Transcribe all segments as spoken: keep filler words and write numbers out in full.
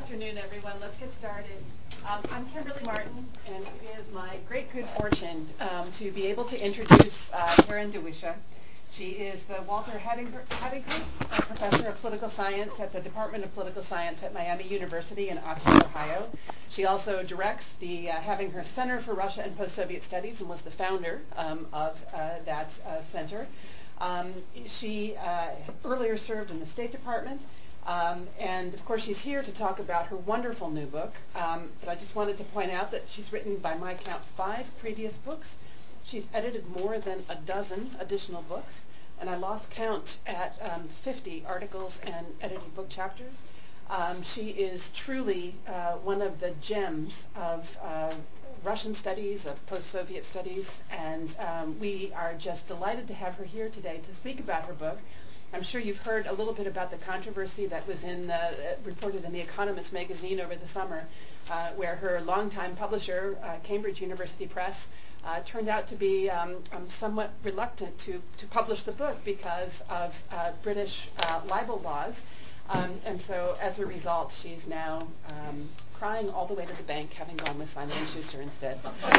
afternoon, everyone. Let's get started. Um, I'm Kimberly Martin, and it is my great good fortune um, to be able to introduce uh, Karen DeWisha. She is the Walter Hattinghurst uh, Professor of Political Science at the Department of Political Science at Miami University in Oxford, Ohio. She also directs the uh, Hattinghurst Center for Russia and Post-Soviet Studies and was the founder um, of uh, that uh, center. Um, she uh, earlier served in the State Department. Um, and, of course, she's here to talk about her wonderful new book. Um, but I just wanted to point out that she's written, by my count, five previous books. She's edited more than a dozen additional books. And I lost count at um, fifty articles and edited book chapters. Um, she is truly uh, one of the gems of uh, Russian studies, of post-Soviet studies. And um, we are just delighted to have her here today to speak about her book. I'm sure you've heard a little bit about the controversy that was in the, uh, reported in The Economist magazine over the summer, uh, where her longtime publisher, uh, Cambridge University Press, uh, turned out to be um, um, somewhat reluctant to, to publish the book because of uh, British uh, libel laws. Um, and so as a result, she's now um, crying all the way to the bank, having gone with Simon and Schuster instead.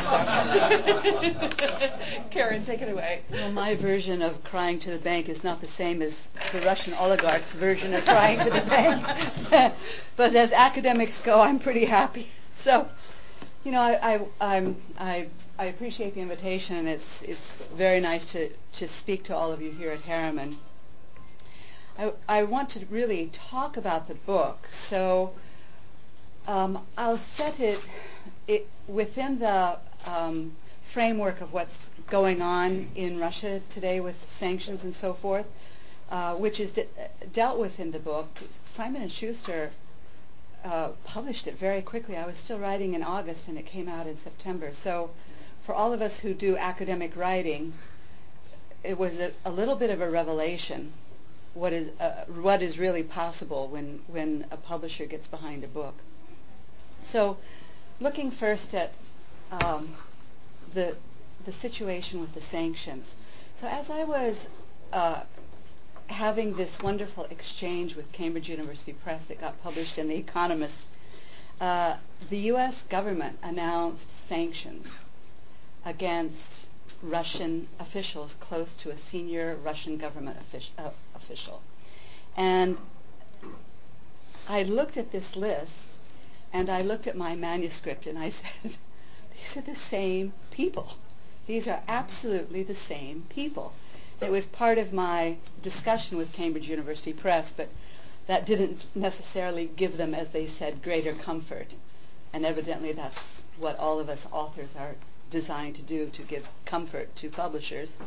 So. Karen, take it away. Well, my version of crying to the bank is not the same as the Russian oligarch's version of crying to the bank. But as academics go, I'm pretty happy. So, you know, I I I'm, I I appreciate the invitation, and it's it's very nice to to speak to all of you here at Harriman. I, I want to really talk about the book, so um, I'll set it, it within the um, framework of what's going on in Russia today with sanctions and so forth, uh, which is de- dealt with in the book. Simon and Schuster uh, published it very quickly. I was still writing in August, and it came out in September. So for all of us who do academic writing, it was a, a little bit of a revelation. What is uh, what is really possible when, when a publisher gets behind a book. So, looking first at um, the the situation with the sanctions. So, as I was uh, having this wonderful exchange with Cambridge University Press that got published in The Economist, uh, the U S government announced sanctions against Russian officials close to a senior Russian government offic- uh, official. And I looked at this list, and I looked at my manuscript, and I said, these are the same people. These are absolutely the same people. It was part of my discussion with Cambridge University Press, but that didn't necessarily give them, as they said, greater comfort. And evidently that's what all of us authors are designed to do, to give comfort to publishers.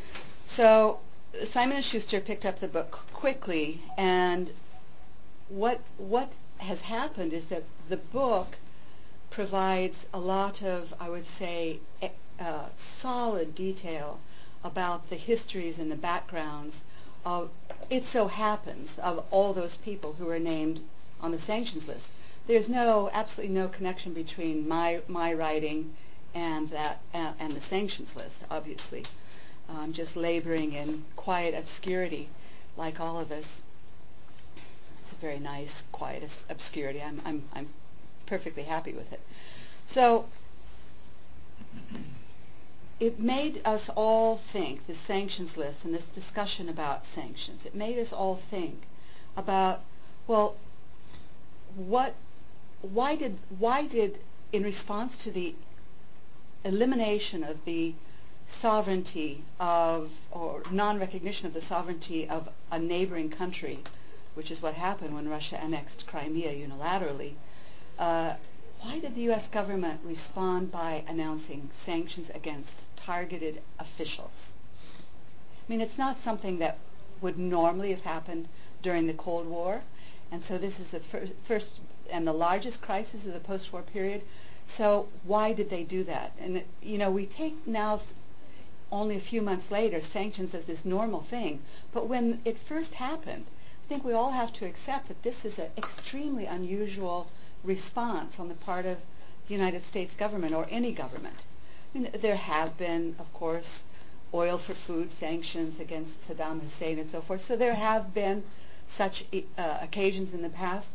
So Simon and Schuster picked up the book quickly, and what what has happened is that the book provides a lot of, I would say, uh, solid detail about the histories and the backgrounds of, it so happens, of all those people who are named on the sanctions list. There's no, absolutely no connection between my my writing and that uh, and the sanctions list, obviously. I'm just laboring in quiet obscurity, like all of us. It's a very nice, quiet obscurity. I'm I'm I'm perfectly happy with it. So it made us all think, the sanctions list and this discussion about sanctions, it made us all think about, well, what, why did, why did, in response to the elimination of the sovereignty of, or non-recognition of the sovereignty of a neighboring country, which is what happened when Russia annexed Crimea unilaterally, uh, why did the U S government respond by announcing sanctions against targeted officials? I mean, it's not something that would normally have happened during the Cold War, and so this is the fir- first and the largest crisis of the post-war period. So why did they do that? And, you know, we take now, only a few months later, sanctions as this normal thing. But when it first happened, I think we all have to accept that this is an extremely unusual response on the part of the United States government or any government. I mean, there have been, of course, oil for food sanctions against Saddam Hussein and so forth. So there have been such uh, occasions in the past.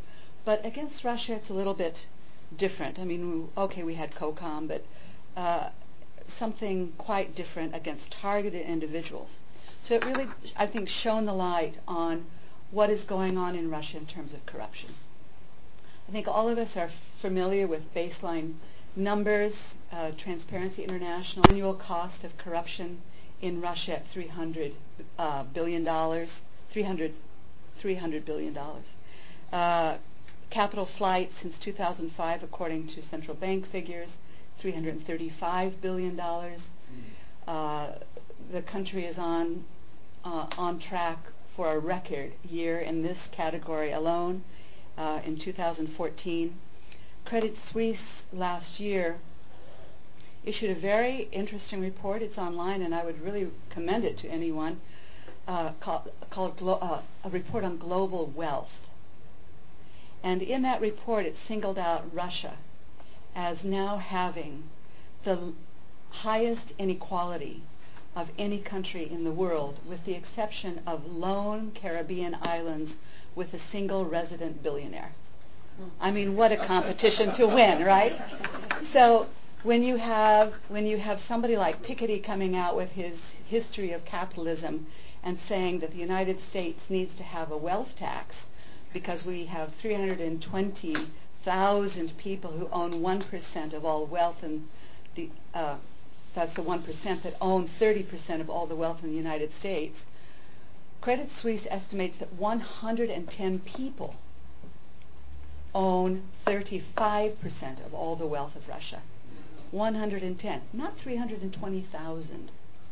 But against Russia, it's a little bit different. I mean, okay, we had COCOM, but uh, something quite different against targeted individuals. So it really, I think, shone the light on what is going on in Russia in terms of corruption. I think all of us are familiar with baseline numbers. Uh, Transparency International annual cost of corruption in Russia at three hundred uh, billion dollars, three hundred, three hundred billion dollars. Uh, capital flight since two thousand five, according to central bank figures, three hundred thirty-five billion dollars. Uh, the country is on uh, on track for a record year in this category alone uh, in two thousand fourteen. Credit Suisse last year issued a very interesting report. It's online, and I would really commend it to anyone, uh, called, called Glo- uh, a report on global wealth. And in that report, it singled out Russia as now having the highest inequality of any country in the world, with the exception of lone Caribbean islands with a single resident billionaire. I mean, what a competition to win, right? So when you have when you have somebody like Piketty coming out with his history of capitalism and saying that the United States needs to have a wealth tax because we have three hundred twenty thousand people who own one percent of all wealth, and the uh, that's the one percent that own thirty percent of all the wealth in the United States. Credit Suisse estimates that one hundred ten people own thirty-five percent of all the wealth of Russia. one hundred ten, not three hundred twenty thousand.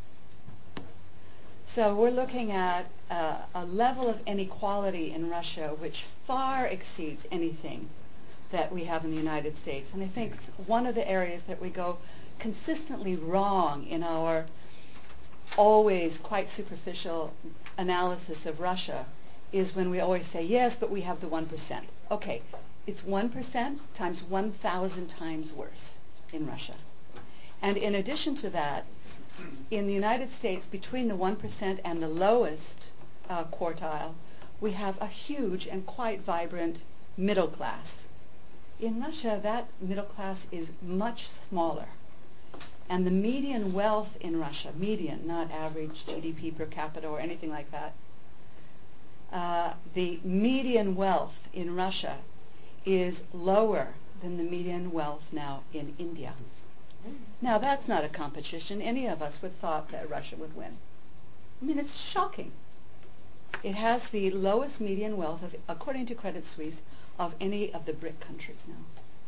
So we're looking at uh, a level of inequality in Russia which far exceeds anything that we have in the United States. And I think one of the areas that we go consistently wrong in our always quite superficial analysis of Russia is when we always say, yes, but we have the one percent. Okay, it's one percent times one thousand times worse in Russia. And in addition to that, in the United States, between the one percent and the lowest uh, quartile, we have a huge and quite vibrant middle class. In Russia, that middle class is much smaller. And the median wealth in Russia, median, not average G D P per capita or anything like that, uh, the median wealth in Russia is lower than the median wealth now in India. Now, that's not a competition any of us would thought that Russia would win. I mean, it's shocking. It has the lowest median wealth, of, according to Credit Suisse, of any of the BRIC countries now.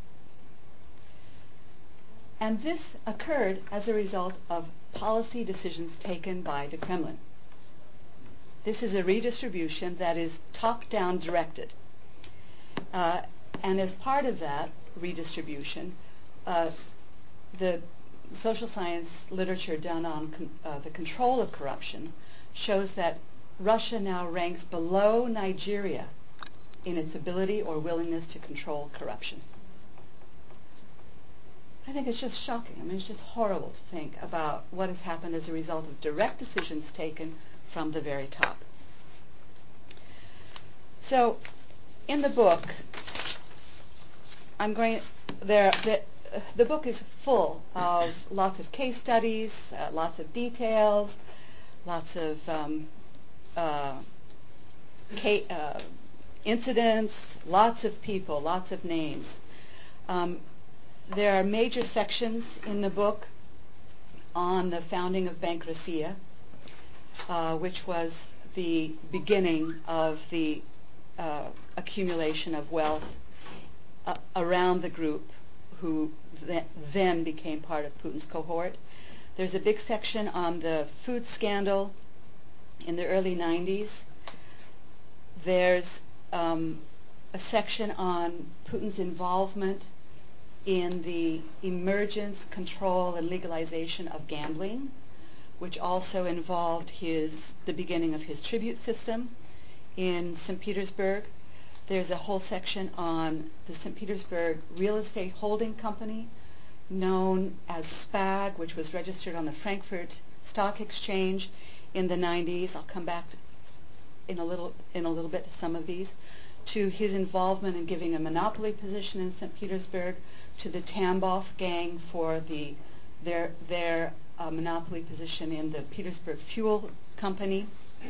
And this occurred as a result of policy decisions taken by the Kremlin. This is a redistribution that is top-down directed. Uh, and as part of that redistribution, uh, the social science literature done on con- uh, the control of corruption shows that Russia now ranks below Nigeria in its ability or willingness to control corruption. I think it's just shocking. I mean, it's just horrible to think about what has happened as a result of direct decisions taken from the very top. So, in the book, I'm going there. The, the book is full of lots of case studies, uh, lots of details, lots of um, uh, ca- uh, incidents, lots of people, lots of names. Um, there are major sections in the book on the founding of Bank Russia, uh, which was the beginning of the uh, accumulation of wealth uh, around the group who th- then became part of Putin's cohort. There's a big section on the food scandal in the early nineties. There's um, a section on Putin's involvement in the emergence, control, and legalization of gambling, which also involved his the beginning of his tribute system in Saint Petersburg. There's a whole section on the Saint Petersburg real estate holding company, known as SPAG, which was registered on the Frankfurt Stock Exchange in the nineties. I'll come back in a little in a little bit to some of these. to his involvement in giving a monopoly position in Saint Petersburg, to the Tambov gang for the their their uh, monopoly position in the Petersburg Fuel Company,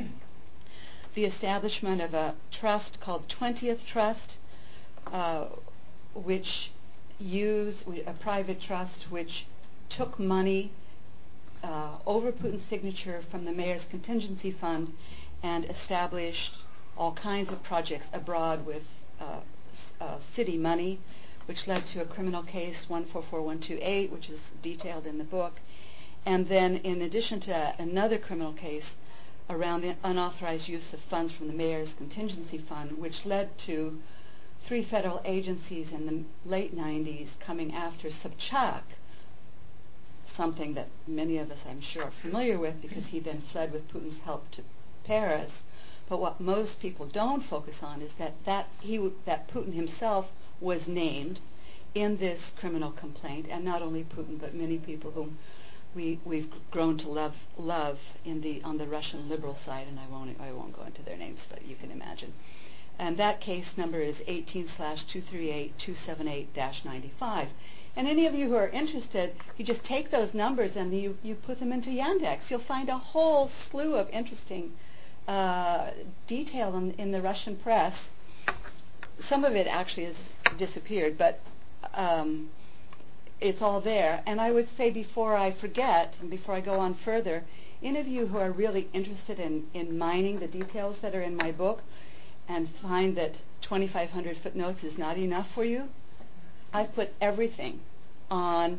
the establishment of a trust called twentieth Trust, uh, which used a private trust which took money uh, over Putin's signature from the mayor's contingency fund and established all kinds of projects abroad with uh, uh, city money, which led to a criminal case, one four four one two eight, which is detailed in the book. And then in addition to that, another criminal case around the unauthorized use of funds from the mayor's contingency fund, which led to three federal agencies in the late nineties coming after Sobchak, something that many of us, I'm sure, are familiar with because he then fled with Putin's help to Paris. But what most people don't focus on is that that, he, that Putin himself was named in this criminal complaint, and not only Putin, but many people whom we, we've grown to love love in the on the Russian liberal side, and I won't I won't go into their names, but you can imagine. And that case number is eighteen slash two three eight two seven eight dash ninety-five. And any of you who are interested, you just take those numbers and you, you put them into Yandex. You'll find a whole slew of interesting uh, detail in, in the Russian press. Some of it actually has disappeared, but um, it's all there. And I would say before I forget and before I go on further, any of you who are really interested in, in mining the details that are in my book and find that twenty-five hundred footnotes is not enough for you, I've put everything on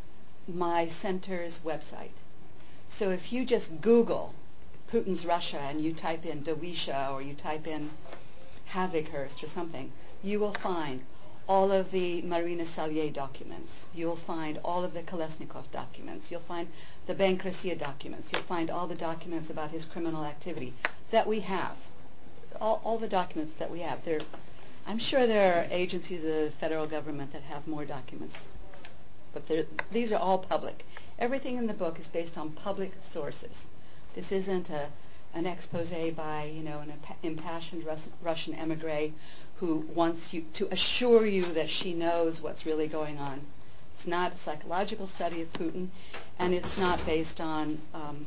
my center's website. So if you just Google Putin's Russia and you type in Dawisha or you type in Havikhurst or something, you will find all of the Marina Salier documents. You'll find all of the Kolesnikov documents. You'll find the Bank Rossiya documents. You'll find all the documents about his criminal activity that we have. All, all the documents that we have. They're I'm sure there are agencies of the federal government that have more documents, but these are all public. Everything in the book is based on public sources. This isn't a, an expose by, you know, an impassioned Rus- Russian emigre who wants you to assure you that she knows what's really going on. It's not a psychological study of Putin, and it's not based on um,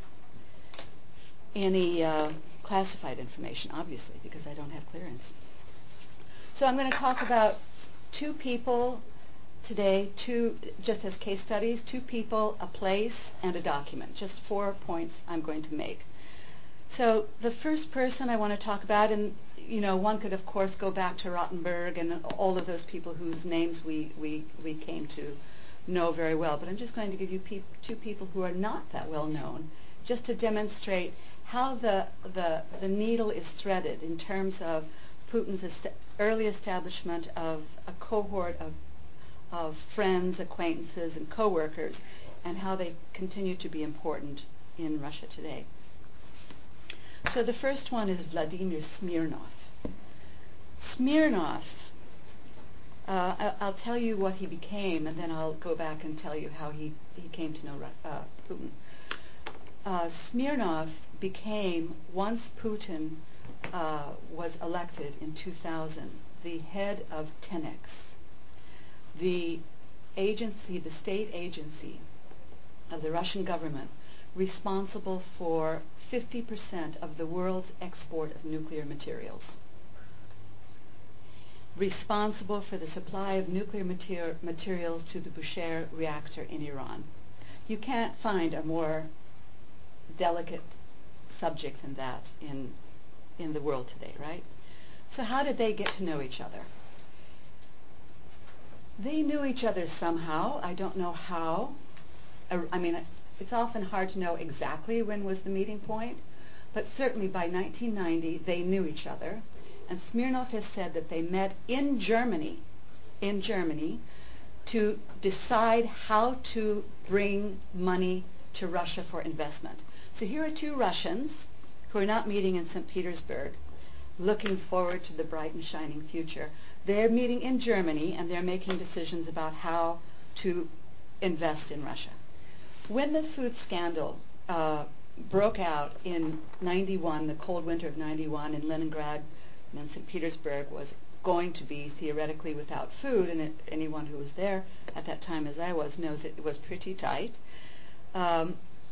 any uh, classified information, obviously, because I don't have clearance. So I'm going to talk about two people today, two just as case studies, two people, a place, and a document. Just four points I'm going to make. So the first person I want to talk about, and you know, one could of course go back to Rottenberg and all of those people whose names we, we, we came to know very well, but I'm just going to give you pe- two people who are not that well known, just to demonstrate how the the, the needle is threaded in terms of Putin's est- early establishment of a cohort of, of friends, acquaintances, and co-workers, and how they continue to be important in Russia today. So the first one is Vladimir Smirnov. Smirnov, uh, I- I'll tell you what he became, and then I'll go back and tell you how he, he came to know uh, Putin. Uh, Smirnov became, once Putin Uh, was elected in two thousand, the head of Tenex, the agency, the state agency of the Russian government responsible for fifty percent of the world's export of nuclear materials, responsible for the supply of nuclear mater- materials to the Bushehr reactor in Iran. You can't find a more delicate subject than that in in the world today, right? So how did they get to know each other? They knew each other somehow. I don't know how. I mean, it's often hard to know exactly when was the meeting point, but certainly by nineteen ninety they knew each other. And Smirnov has said that they met in Germany, in Germany, to decide how to bring money to Russia for investment. So here are two Russians who are not meeting in Saint Petersburg, looking forward to the bright and shining future. They're meeting in Germany, and they're making decisions about how to invest in Russia. When the food scandal uh, broke out in ninety-one, the cold winter of ninety-one in Leningrad, And then Saint Petersburg was going to be theoretically without food, and it, anyone who was there at that time, as I was, knows it was pretty tight. Um,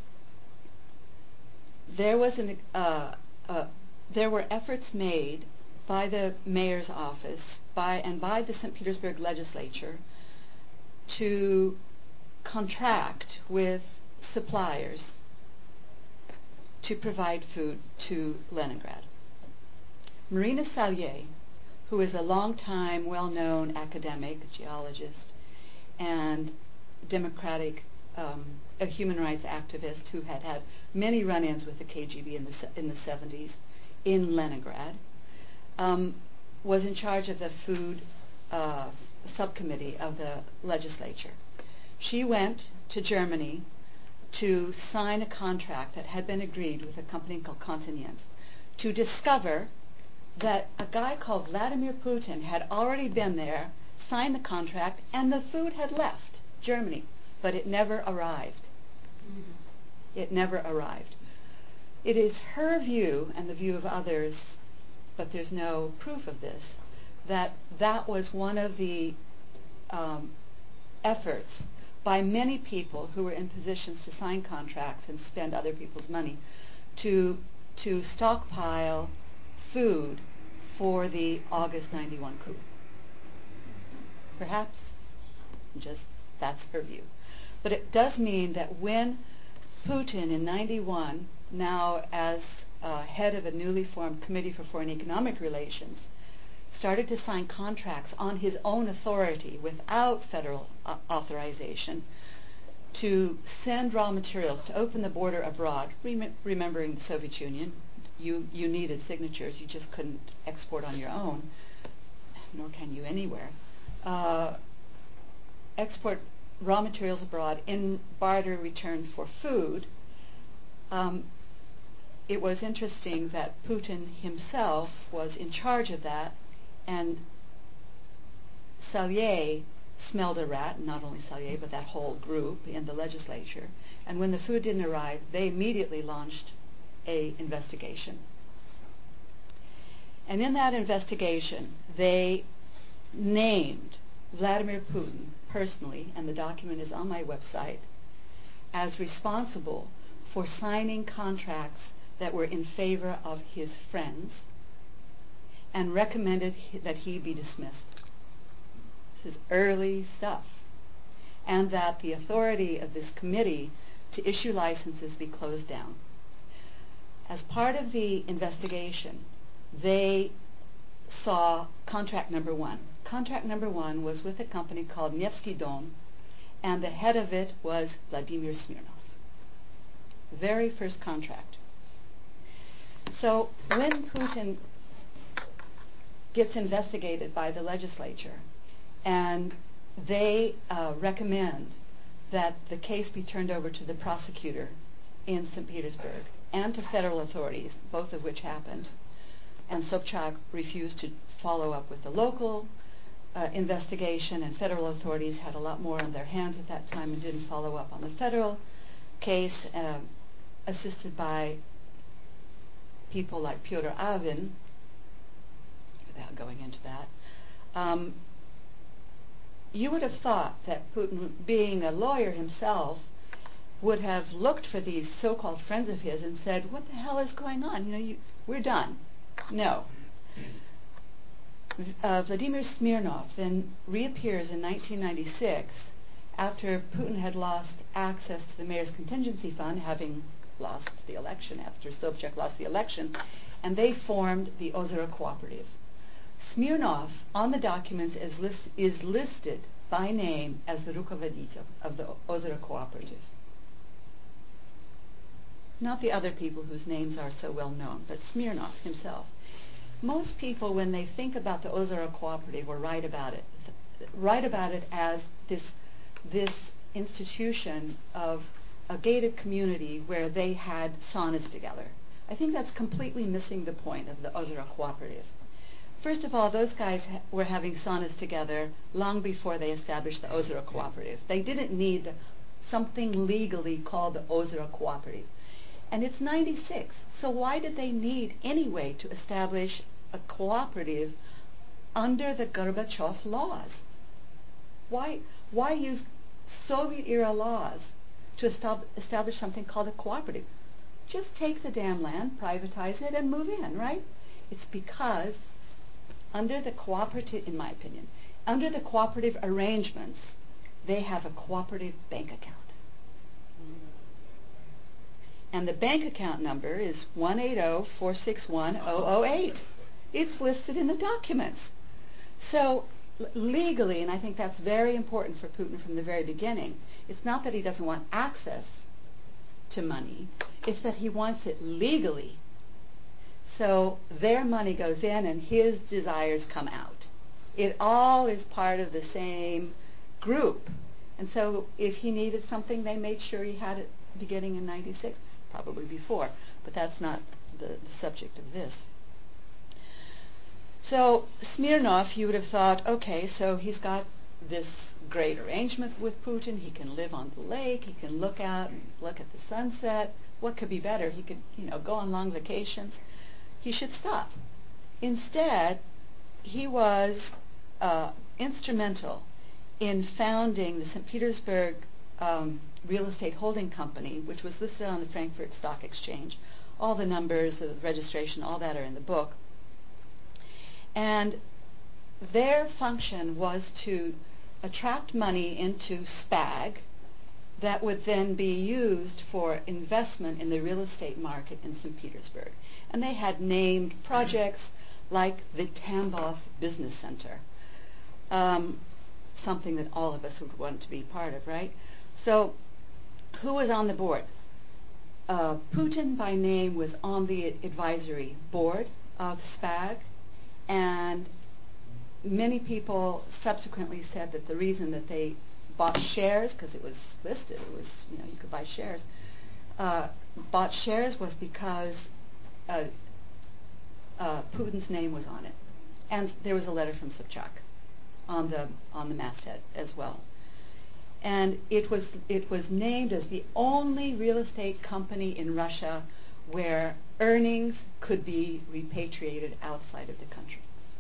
there was an uh, uh, there were efforts made by the mayor's office by and by the Saint Petersburg legislature to contract with suppliers to provide food to Leningrad. Marina Salier, who is a long-time, well-known academic, geologist, and democratic, um, a human rights activist who had had many run-ins with the K G B in the in the seventies in Leningrad, um, was in charge of the food uh, subcommittee of the legislature. She went to Germany to sign a contract that had been agreed with a company called Continent to discover that a guy called Vladimir Putin had already been there, signed the contract, and the food had left Germany, but it never arrived. Mm-hmm. It never arrived. It is her view, and the view of others, but there's no proof of this, that that was one of the um, efforts by many people who were in positions to sign contracts and spend other people's money to to stockpile food for the August ninety-one coup. Perhaps just that's her view. But it does mean that when Putin in ninety-one, now as uh, head of a newly formed Committee for Foreign Economic Relations, started to sign contracts on his own authority without federal uh, authorization to send raw materials, to open the border abroad, rem- remembering the Soviet Union. You, you needed signatures. You just couldn't export on your own, nor can you anywhere. Uh, export raw materials abroad in barter return for food. Um, it was interesting that Putin himself was in charge of that, and Salier smelled a rat, not only Salier, but that whole group in the legislature. And when the food didn't arrive, they immediately launched a investigation. And in that investigation, they named Vladimir Putin personally, and the document is on my website, as responsible for signing contracts that were in favor of his friends, and recommended that he be dismissed. This is early stuff. And that the authority of this committee to issue licenses be closed down. As part of the investigation, they saw contract number one. Contract number one was with a company called Nevsky Dom, and the head of it was Vladimir Smirnov. Very first contract. So when Putin gets investigated by the legislature, and they uh, recommend that the case be turned over to the prosecutor in Saint Petersburg and to federal authorities, both of which happened, and Sobchak refused to follow up with the local uh, investigation, and federal authorities had a lot more on their hands at that time and didn't follow up on the federal case, uh, assisted by people like Pyotr Avin, without going into that. Um, you would have thought that Putin, being a lawyer himself, would have looked for these so-called friends of his and said, what the hell is going on? You know, you, we're done. No. Uh, Vladimir Smirnov then reappears in nineteen ninety-six after Putin had lost access to the mayor's contingency fund, having lost the election, after Sobchak lost the election, and they formed the Ozero Cooperative. Smirnov, on the documents, is, list, is listed by name as the rukovodитель of the Ozero Cooperative. Not the other people whose names are so well known, but Smirnov himself. Most people, when they think about the Ozero Cooperative, or write about it, write about it as this, this institution of a gated community where they had saunas together. I think that's completely missing the point of the Ozero Cooperative. First of all, those guys ha- were having saunas together long before they established the Ozero Cooperative. They didn't need something legally called the Ozero Cooperative. And it's ninety-six, so why did they need anyway to establish a cooperative under the Gorbachev laws? Why, why use Soviet-era laws to estab- establish something called a cooperative? Just take the damn land, privatize it, and move in, right? It's because under the cooperative, in my opinion, under the cooperative arrangements, they have a cooperative bank account. And the bank account number is one eight zero, four six one, zero zero eight. It's listed in the documents. So l- legally, and I think that's very important for Putin from the very beginning, it's not that he doesn't want access to money, it's that he wants it legally. So their money goes in and his desires come out. It all is part of the same group. And so if he needed something, they made sure he had it beginning in ninety-six. Probably before, but that's not the, the subject of this. So Smirnov, you would have thought, okay, so he's got this great arrangement with Putin. He can live on the lake. He can look out and look at the sunset. What could be better? He could, you know, go on long vacations. He should stop. Instead, he was uh, instrumental in founding the Saint Petersburg um, real estate holding company, which was listed on the Frankfurt Stock Exchange. All the numbers of registration, all that are in the book. And their function was to attract money into SPAG that would then be used for investment in the real estate market in Saint Petersburg. And they had named projects like the Tambov Business Center, um, something that all of us would want to be part of, right? So who was on the board? Uh, Putin, by name, was on the advisory board of SPAG, and many people subsequently said that the reason that they bought shares, because it was listed, it was, you know, you could buy shares, uh, bought shares was because uh, uh, Putin's name was on it. And there was a letter from Sobchak on the on the masthead as well. And it was it was named as the only real estate company in Russia where earnings could be repatriated outside of the country.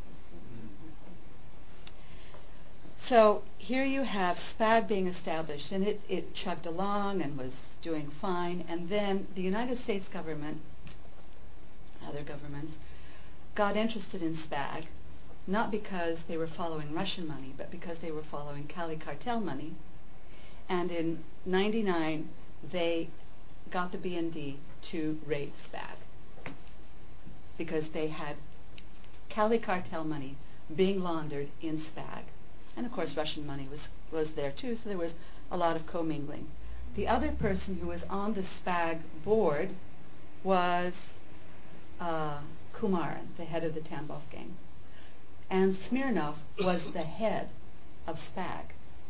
So here you have SPAG being established, and it, it chugged along and was doing fine. And then the United States government, other governments, got interested in SPAG, not because they were following Russian money, but because they were following Cali cartel money. And in ninety-nine, they got the B N D to raid SPAG because they had Cali cartel money being laundered in SPAG. And of course, Russian money was, was there too, so there was a lot of commingling. The other person who was on the SPAG board was uh, Kumarin, the head of the Tambov gang. And Smirnov was the head of SPAG.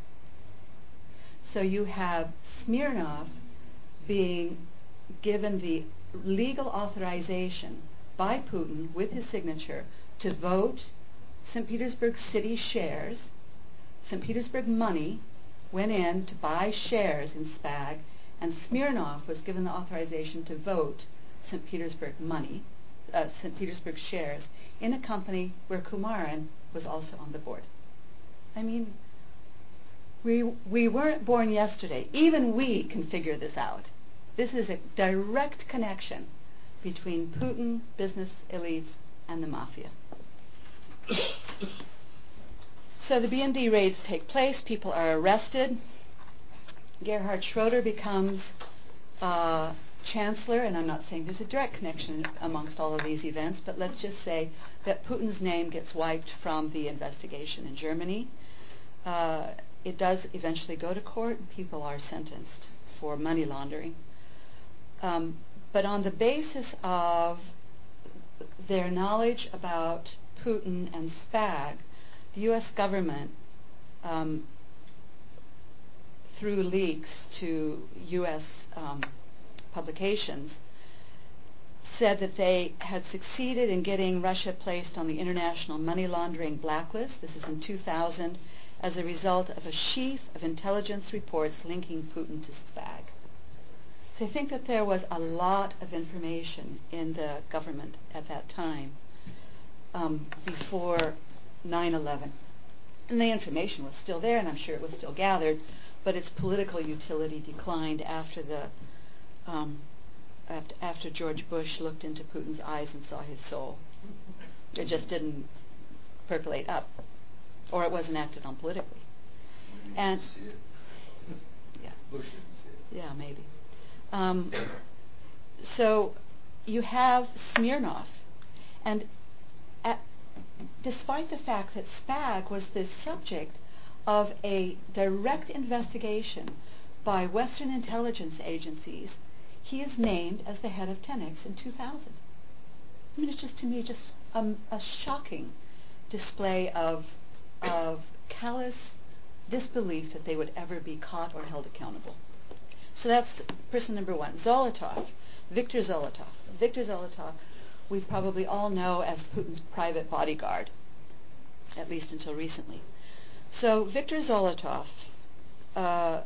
So you have Smirnov being given the legal authorization by Putin with his signature to vote Saint Petersburg city shares. Saint Petersburg money went in to buy shares in SPAG, and Smirnov was given the authorization to vote Saint Petersburg money, uh, Saint Petersburg shares, in a company where Kumarin was also on the board. I mean, we we weren't born yesterday. Even we can figure this out. This is a direct connection between Putin, business elites, and the mafia. So the B N D raids take place. People are arrested. Gerhard Schroeder becomes uh, chancellor, and I'm not saying there's a direct connection amongst all of these events, but let's just say that Putin's name gets wiped from the investigation in Germany. Uh, it does eventually go to court, and people are sentenced for money laundering. Um, but on the basis of their knowledge about Putin and SPAG, the U S government, um, through leaks to U S um, publications, said that they had succeeded in getting Russia placed on the international money laundering blacklist. This is in two thousand, as a result of a sheaf of intelligence reports linking Putin to SPAG. So I think that there was a lot of information in the government at that time. um, before nine eleven. And the information was still there, and I'm sure it was still gathered, but its political utility declined after the um, after, after George Bush looked into Putin's eyes and saw his soul. It just didn't percolate up, or it wasn't acted on politically. And see it. yeah, Bush didn't see it. yeah, maybe. Um, so you have Smirnov, and at, despite the fact that SPAG was the subject of a direct investigation by Western intelligence agencies, he is named as the head of Tenex in two thousand. I mean, it's just, to me, just a, a shocking display of of callous disbelief that they would ever be caught or held accountable. So that's person number one. Zolotov, Viktor Zolotov. Viktor Zolotov, we probably all know as Putin's private bodyguard, at least until recently. So Viktor Zolotov, uh,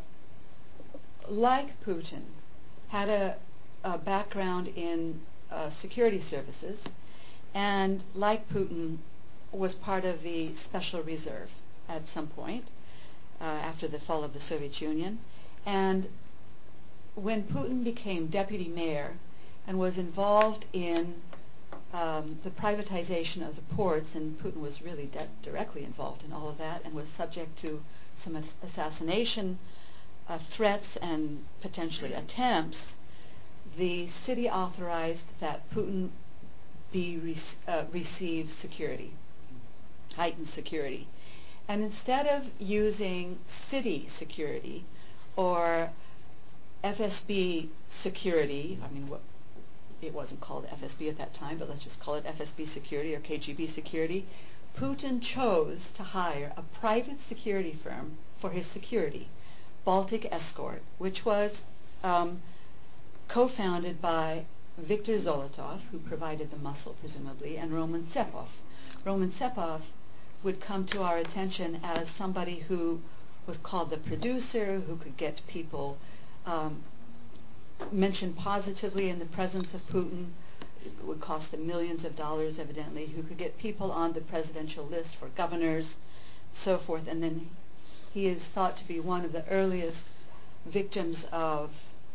like Putin, had a, a background in uh, security services, and like Putin, was part of the Special Reserve at some point uh, after the fall of the Soviet Union. And when Putin became deputy mayor and was involved in um, the privatization of the ports, and Putin was really de- directly involved in all of that and was subject to some ass- assassination uh, threats and potentially attempts, the city authorized that Putin be re- uh, receive security, heightened security. And instead of using city security or F S B security, I mean, what, it wasn't called F S B at that time, but let's just call it F S B security or K G B security, Putin chose to hire a private security firm for his security, Baltic Escort, which was um, co-founded by Viktor Zolotov, who provided the muscle, presumably, and Roman Tsepov. Roman Tsepov would come to our attention as somebody who was called the producer, who could get people um, mentioned positively in the presence of Putin. It would cost them millions of dollars, evidently, who could get people on the presidential list for governors, so forth. And then he is thought to be one of the earliest victims of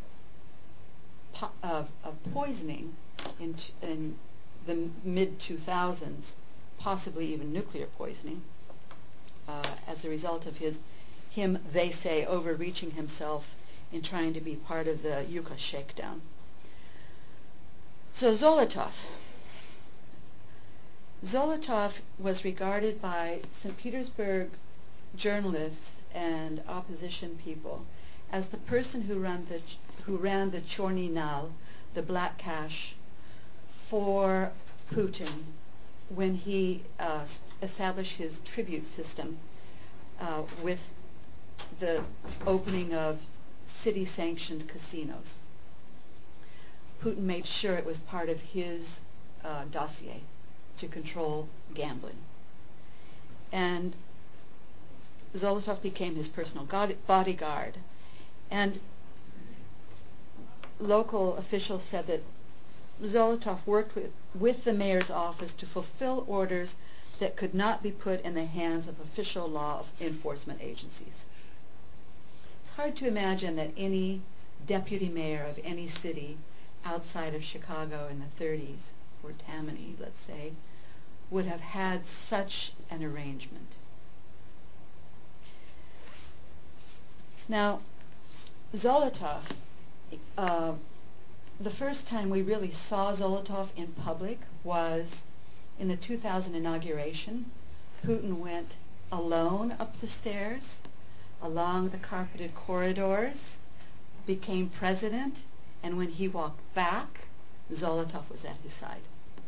po- of, of poisoning in, t- in the mid two thousands, possibly even nuclear poisoning, uh, as a result of his him, they say, overreaching himself in trying to be part of the Yukos shakedown. So Zolotov. Zolotov was regarded by Saint Petersburg journalists and opposition people as the person who ran the who ran the Chorny Nal, the black cash, for Putin when he uh, established his tribute system uh, with the opening of city-sanctioned casinos. Putin made sure it was part of his uh, dossier to control gambling. And Zolotov became his personal god- bodyguard. And local officials said that Zolotov worked with, with the mayor's office to fulfill orders that could not be put in the hands of official law enforcement agencies. It's hard to imagine that any deputy mayor of any city outside of Chicago in the thirties, or Tammany, let's say, would have had such an arrangement. Now, Zolotov, uh, the first time we really saw Zolotov in public was in the two thousand inauguration. Putin went alone up the stairs, along the carpeted corridors, became president, and when he walked back, Zolotov was at his side.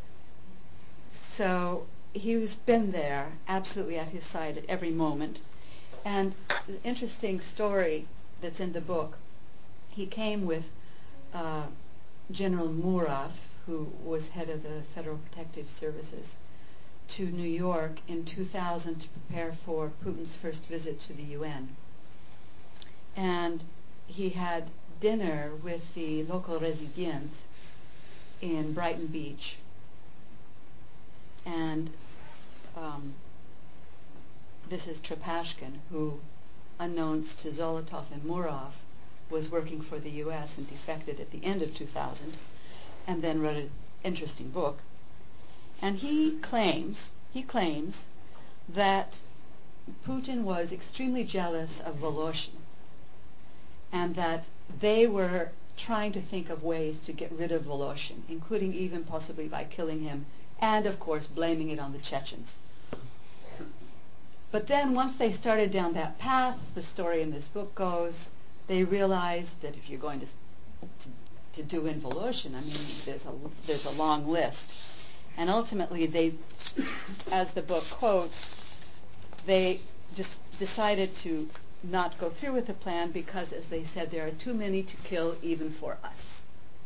So he's been there, absolutely at his side at every moment. And the interesting story that's in the book, he came with uh, General Murov, who was head of the Federal Protective Services, to New York in two thousand to prepare for Putin's first visit to the U N. And he had dinner with the local resident in Brighton Beach. and um, this is Trepashkin, who, unknowns to Zolotov and Murov, was working for the U S and defected at the end of two thousand, and then wrote an interesting book. And he claims, he claims that Putin was extremely jealous of Voloshin, and that they were trying to think of ways to get rid of Voloshin, including even possibly by killing him, and of course blaming it on the Chechens. But then once they started down that path, the story in this book goes, they realized that if you're going to to, to do in Voloshin, I mean, there's a there's a long list, and ultimately they, as the book quotes, they just decided to not go through with the plan because, as they said, there are too many to kill even for us.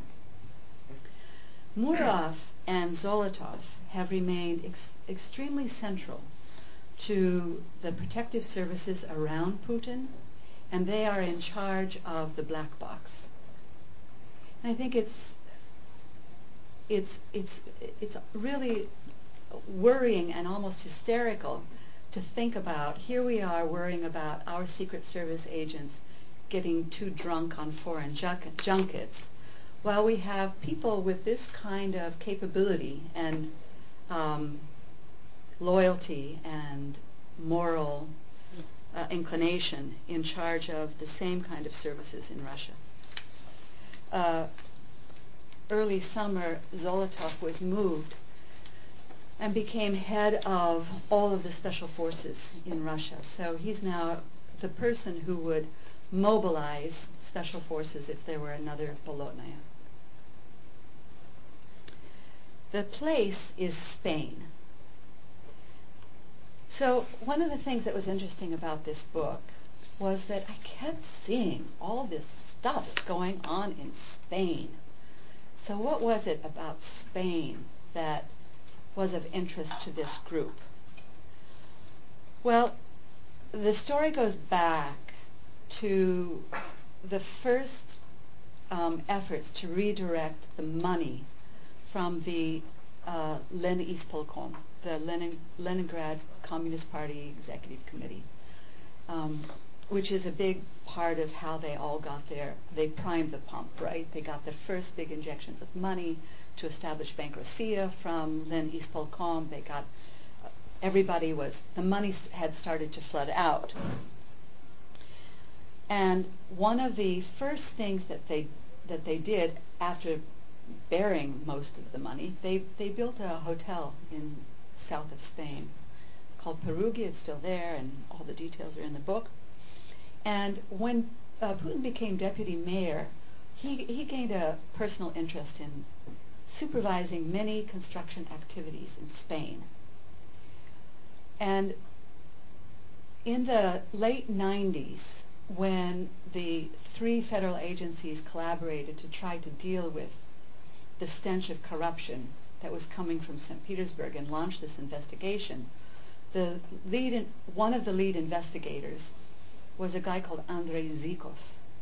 Murov and Zolotov have remained ex- extremely central to the protective services around Putin, and they are in charge of the black box. And I think it's it's it's it's really worrying and almost hysterical to think about. Here we are worrying about our Secret Service agents getting too drunk on foreign junkets, while we have people with this kind of capability and um, loyalty and moral uh, inclination in charge of the same kind of services in Russia. Uh, early summer, Zolotov was moved and became head of all of the special forces in Russia. So he's now the person who would mobilize special forces if there were another Bolotnaya. The place is Spain. So one of the things that was interesting about this book was that I kept seeing all this stuff going on in Spain. So what was it about Spain that was of interest to this group? Well, the story goes back to the first um, efforts to redirect the money from the uh, Len-Ispolkom, the Lenin, Leningrad Communist Party Executive Committee, um, which is a big part of how they all got there. They primed the pump, right? They got the first big injections of money to establish Bank Rossiya from Len-Ispolkom. They got, uh, everybody was, the money had started to flood out. And one of the first things that they that they did after bearing most of the money, they, they built a hotel in south of Spain called Perugia. It's still there, and all the details are in the book. And when uh, Putin became deputy mayor, he, he gained a personal interest in supervising many construction activities in Spain. And in the late nineties, when the three federal agencies collaborated to try to deal with the stench of corruption that was coming from Saint Petersburg and launched this investigation, the lead in, one of the lead investigators was a guy called Andrei Zhikov.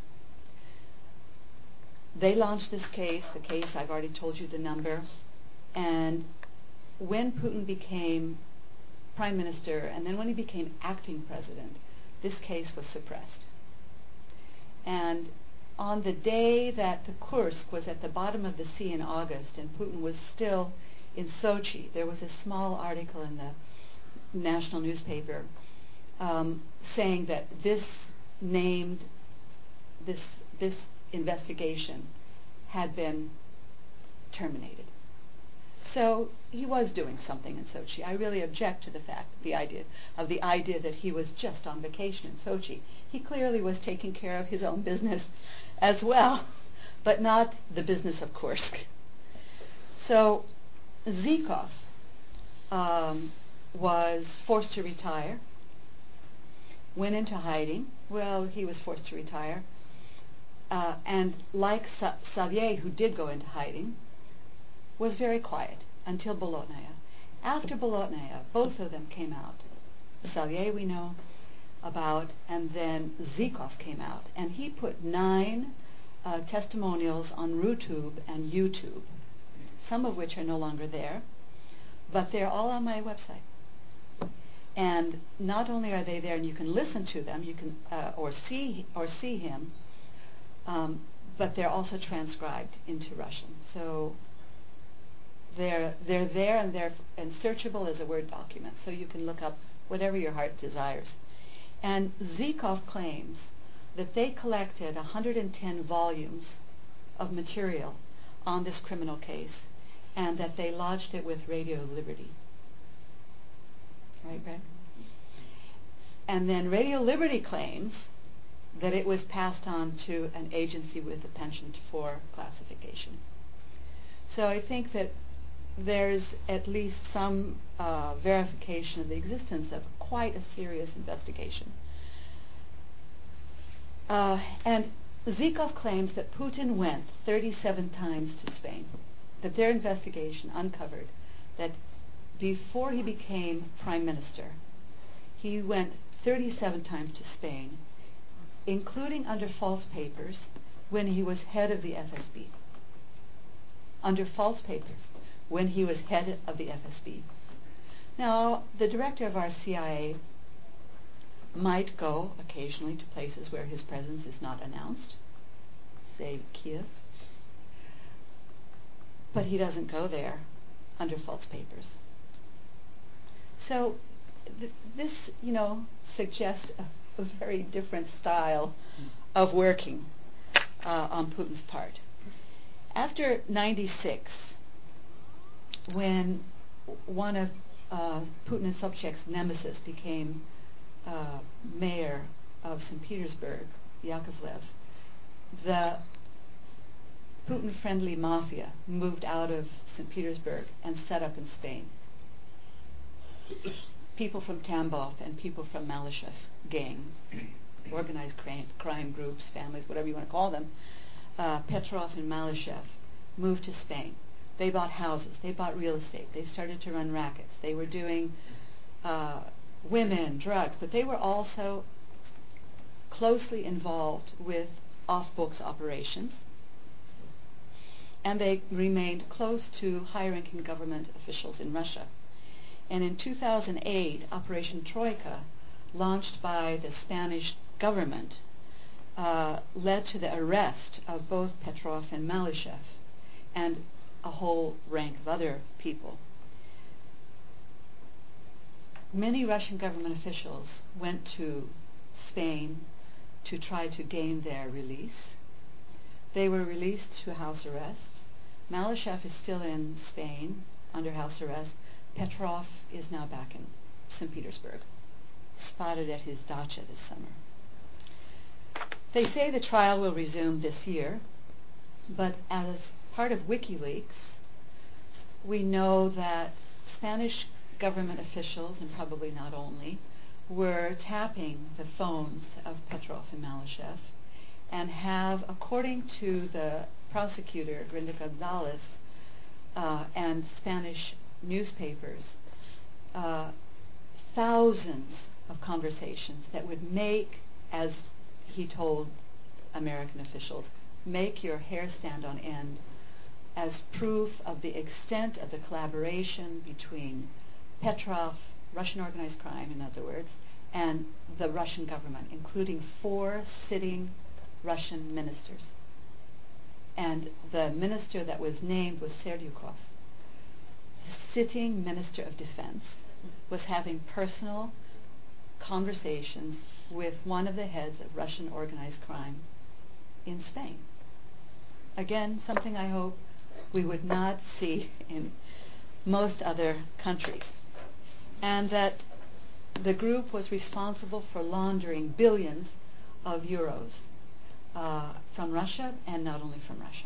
They launched this case, the case, I've already told you the number, and when Putin became prime minister and then when he became acting president, this case was suppressed. And on the day that the Kursk was at the bottom of the sea in August and Putin was still in Sochi, there was a small article in the national newspaper um, saying that this named, this this investigation had been terminated. So he was doing something in Sochi. I really object to the fact, the idea of the idea that he was just on vacation in Sochi. He clearly was taking care of his own business as well, but not the business of Kursk. So Zhikov um, was forced to retire, went into hiding. Well, he was forced to retire. Uh, and like Sa- Xavier, who did go into hiding, was very quiet until Bolotnaya. After Bolotnaya, both of them came out. Xavier we know about, and then Zhikov came out. And he put nine uh, testimonials on RuTube and YouTube, some of which are no longer there. but they're all on my website. And not only are they there, and you can listen to them, you can uh, or see or see him, um, but they're also transcribed into Russian. So they're they're there and they're and searchable as a Word document. So you can look up whatever your heart desires. And Zykov claims that they collected one hundred ten volumes of material on this criminal case, and that they lodged it with Radio Liberty. Right, right? And then Radio Liberty claims that it was passed on to an agency with a penchant for classification. So I think that there's at least some uh, verification of the existence of quite a serious investigation. Uh, and Zykov claims that Putin went thirty-seven times to Spain, that their investigation uncovered that before he became prime minister, he went thirty-seven times to Spain, including under false papers when he was head of the F S B. Under false papers when he was head of the F S B. Now, the director of our C I A might go occasionally to places where his presence is not announced, say Kiev, but he doesn't go there under false papers. So th- this, you know, suggests a, a very different style of working uh, on Putin's part. After ninety-six, when one of uh, Putin and Sobchak's nemesis became uh, mayor of Saint Petersburg, Yakovlev, the Putin-friendly mafia moved out of Saint Petersburg and set up in Spain. People from Tambov and people from Malyshev gangs, organized crime, crime groups, families, whatever you want to call them, uh, Petrov and Malyshev moved to Spain. They bought houses. They bought real estate. They started to run rackets. They were doing uh, women, drugs, but they were also closely involved with off-books operations. And they remained close to high-ranking government officials in Russia. And in two thousand eight, Operation Troika, launched by the Spanish government, uh, led to the arrest of both Petrov and Malyshev and a whole rank of other people. Many Russian government officials went to Spain to try to gain their release. They were released to house arrest. Malyshev is still in Spain under house arrest. Petrov is now back in Saint Petersburg, spotted at his dacha this summer. They say the trial will resume this year, but as part of WikiLeaks, we know that Spanish government officials, and probably not only, were tapping the phones of Petrov and Malyshev and have, according to the prosecutor, Grinda Gonzalez, uh, and Spanish newspapers, uh, thousands of conversations that would make, as he told American officials, make your hair stand on end as proof of the extent of the collaboration between Petrov, Russian organized crime, in other words, and the Russian government, including four sitting Russian ministers. And the minister that was named was Serdyukov. The sitting Minister of Defense was having personal conversations with one of the heads of Russian organized crime in Spain. Again, something I hope we would not see in most other countries. And that the group was responsible for laundering billions of euros uh, from Russia, and not only from Russia.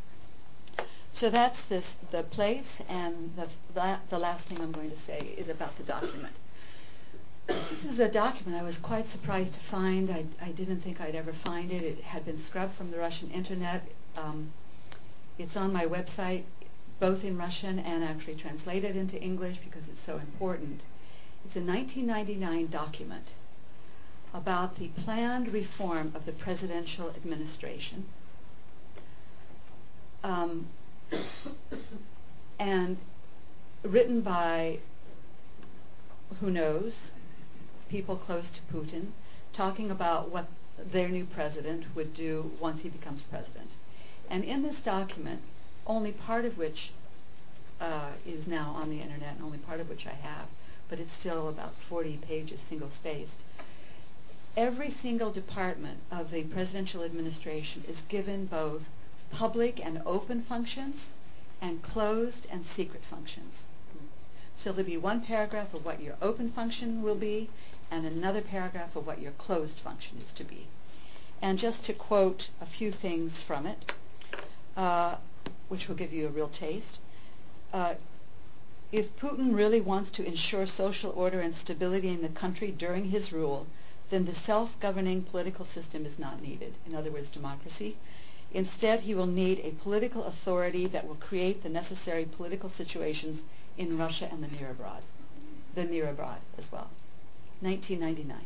So that's this, the place, and the, the, the last thing I'm going to say is about the document. This is a document I was quite surprised to find. I, I didn't think I'd ever find it. It had been scrubbed from the Russian internet. Um, it's on my website, both in Russian and actually translated into English because it's so important. It's a nineteen ninety-nine document about the planned reform of the presidential administration. Um, and written by, who knows, people close to Putin, talking about what their new president would do once he becomes president. And in this document, only part of which uh, is now on the internet, and only part of which I have, but it's still about forty pages, single-spaced, every single department of the presidential administration is given both public and open functions and closed and secret functions. So there'll be one paragraph of what your open function will be and another paragraph of what your closed function is to be. And just to quote a few things from it, uh, which will give you a real taste, uh, if Putin really wants to ensure social order and stability in the country during his rule, then the self-governing political system is not needed. In other words, democracy. Instead, he will need a political authority that will create the necessary political situations in Russia and the near abroad, the near abroad as well. nineteen ninety-nine.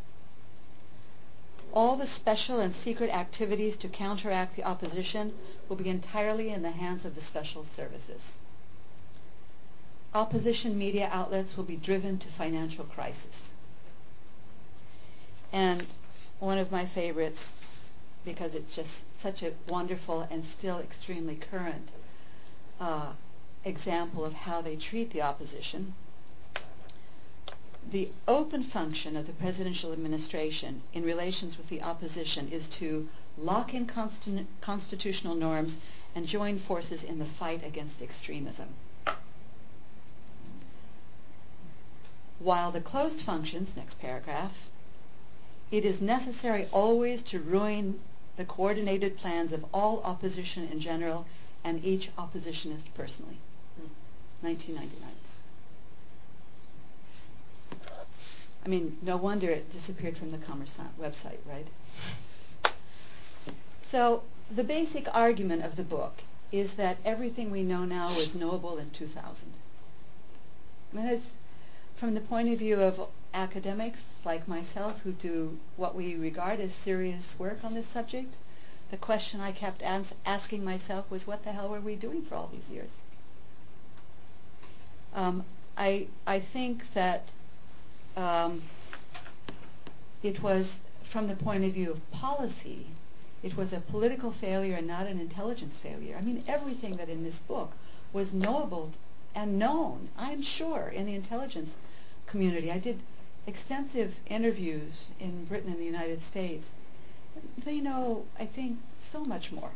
All the special and secret activities to counteract the opposition will be entirely in the hands of the special services. Opposition media outlets will be driven to financial crisis. And one of my favorites, because it's just such a wonderful and still extremely current uh, example of how they treat the opposition, the open function of the presidential administration in relations with the opposition is to lock in consti- constitutional norms and join forces in the fight against extremism. While the closed functions, next paragraph, it is necessary always to ruin the coordinated plans of all opposition in general and each oppositionist personally. nineteen ninety-nine. I mean, no wonder it disappeared from the Kommersant website, right? So the basic argument of the book is that everything we know now was knowable in two thousand. I mean, it's from the point of view of academics like myself who do what we regard as serious work on this subject, the question I kept as- asking myself was, what the hell were we doing for all these years? Um, I I think that um, it was, from the point of view of policy, it was a political failure and not an intelligence failure. I mean, everything that in this book was knowable and known, I'm sure, in the intelligence community. I did extensive interviews in Britain and the United States. They know, I think, so much more.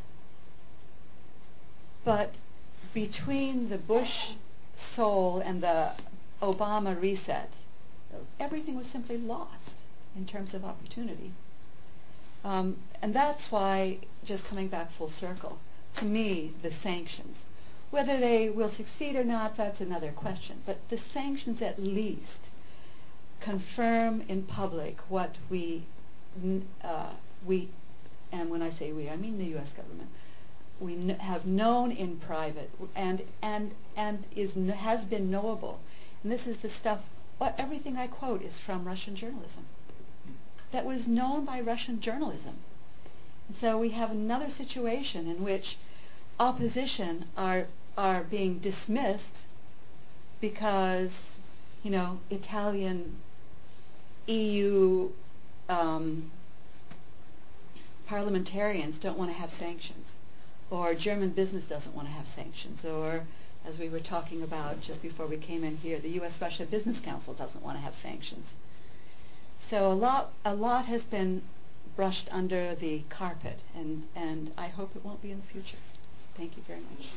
But between the Bush soul and the Obama reset, everything was simply lost in terms of opportunity. Um, and that's why, just coming back full circle, to me, the sanctions, whether they will succeed or not, that's another question. But the sanctions at least confirm in public what we, uh, we, and when I say we, I mean the U S government, we kn- have known in private and and and is has been knowable. And this is the stuff. What everything I quote is from Russian journalism. That was known by Russian journalism. And so we have another situation in which opposition are are being dismissed because, you know, Italian E U um, parliamentarians don't want to have sanctions, or German business doesn't want to have sanctions, or, as we were talking about just before we came in here, the U S Russia Business Council doesn't want to have sanctions. So a lot, a lot has been brushed under the carpet, and, and I hope it won't be in the future. Thank you very much.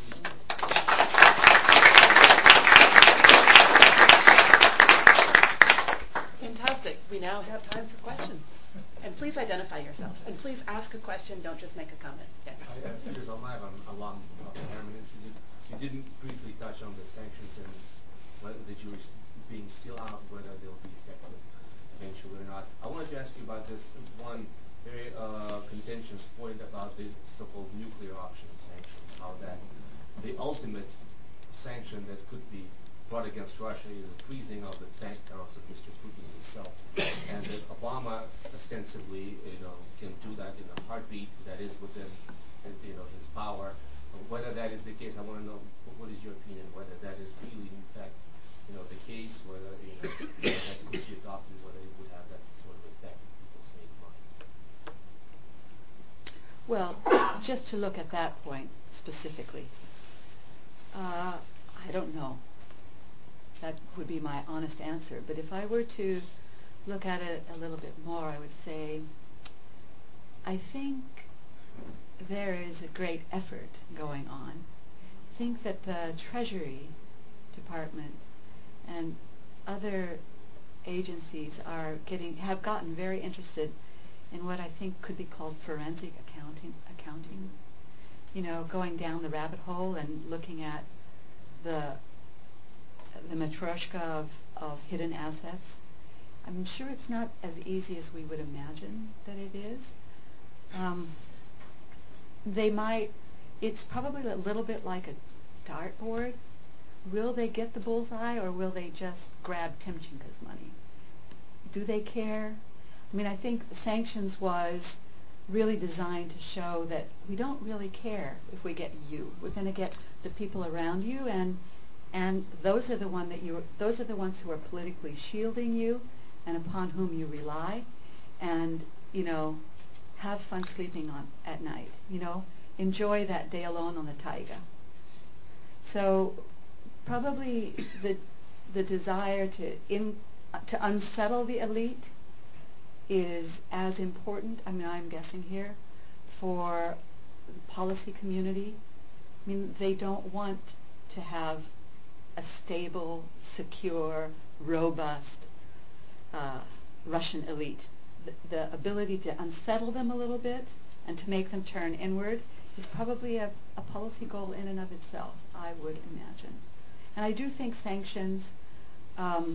Fantastic. We now have time for questions. And please identify yourself. And please ask a question. Don't just make a comment. Yes. Hi, uh, Peter Zalmaier. I'm alum of the Harriman Institute. You didn't briefly touch on the sanctions and whether the jury's being still out, whether they'll be effective eventually or not. I wanted to ask you about this one very uh, contentious point about the so-called nuclear option of sanctions, how that the ultimate sanction that could be brought against Russia is a freezing of the bank accounts of Mister Putin himself, and that Obama ostensibly, you know, can do that in a heartbeat. That is within, you know, his power. But whether that is the case, I want to know what, what is your opinion, whether that is really in fact, you know, the case, whether you know, that could be adopted, whether it would have that sort of effect if people save money. Well, just to look at that point specifically, uh, I don't know. That would be my honest answer. But if I were to look at it a little bit more, I would say I think there is a great effort going on. I think that the Treasury Department and other agencies are getting have gotten very interested in what I think could be called forensic accounting. Accounting, you know, going down the rabbit hole and looking at the the matryoshka of, of hidden assets. I'm sure it's not as easy as we would imagine that it is. Um, they might. It's probably a little bit like a dartboard. Will they get the bullseye, or will they just grab Timchenko's money? Do they care? I mean, I think sanctions was really designed to show that we don't really care if we get you. We're going to get the people around you, and and those are the one that you. Those are the ones who are politically shielding you, and upon whom you rely, and you know, have fun sleeping on at night. You know, enjoy that day alone on the taiga. So probably the the desire to in to unsettle the elite is as important, I mean, I'm guessing here, for the policy community. I mean, they don't want to have a stable, secure, robust uh, Russian elite. The, the ability to unsettle them a little bit and to make them turn inward is probably a, a policy goal in and of itself, I would imagine. And I do think sanctions um,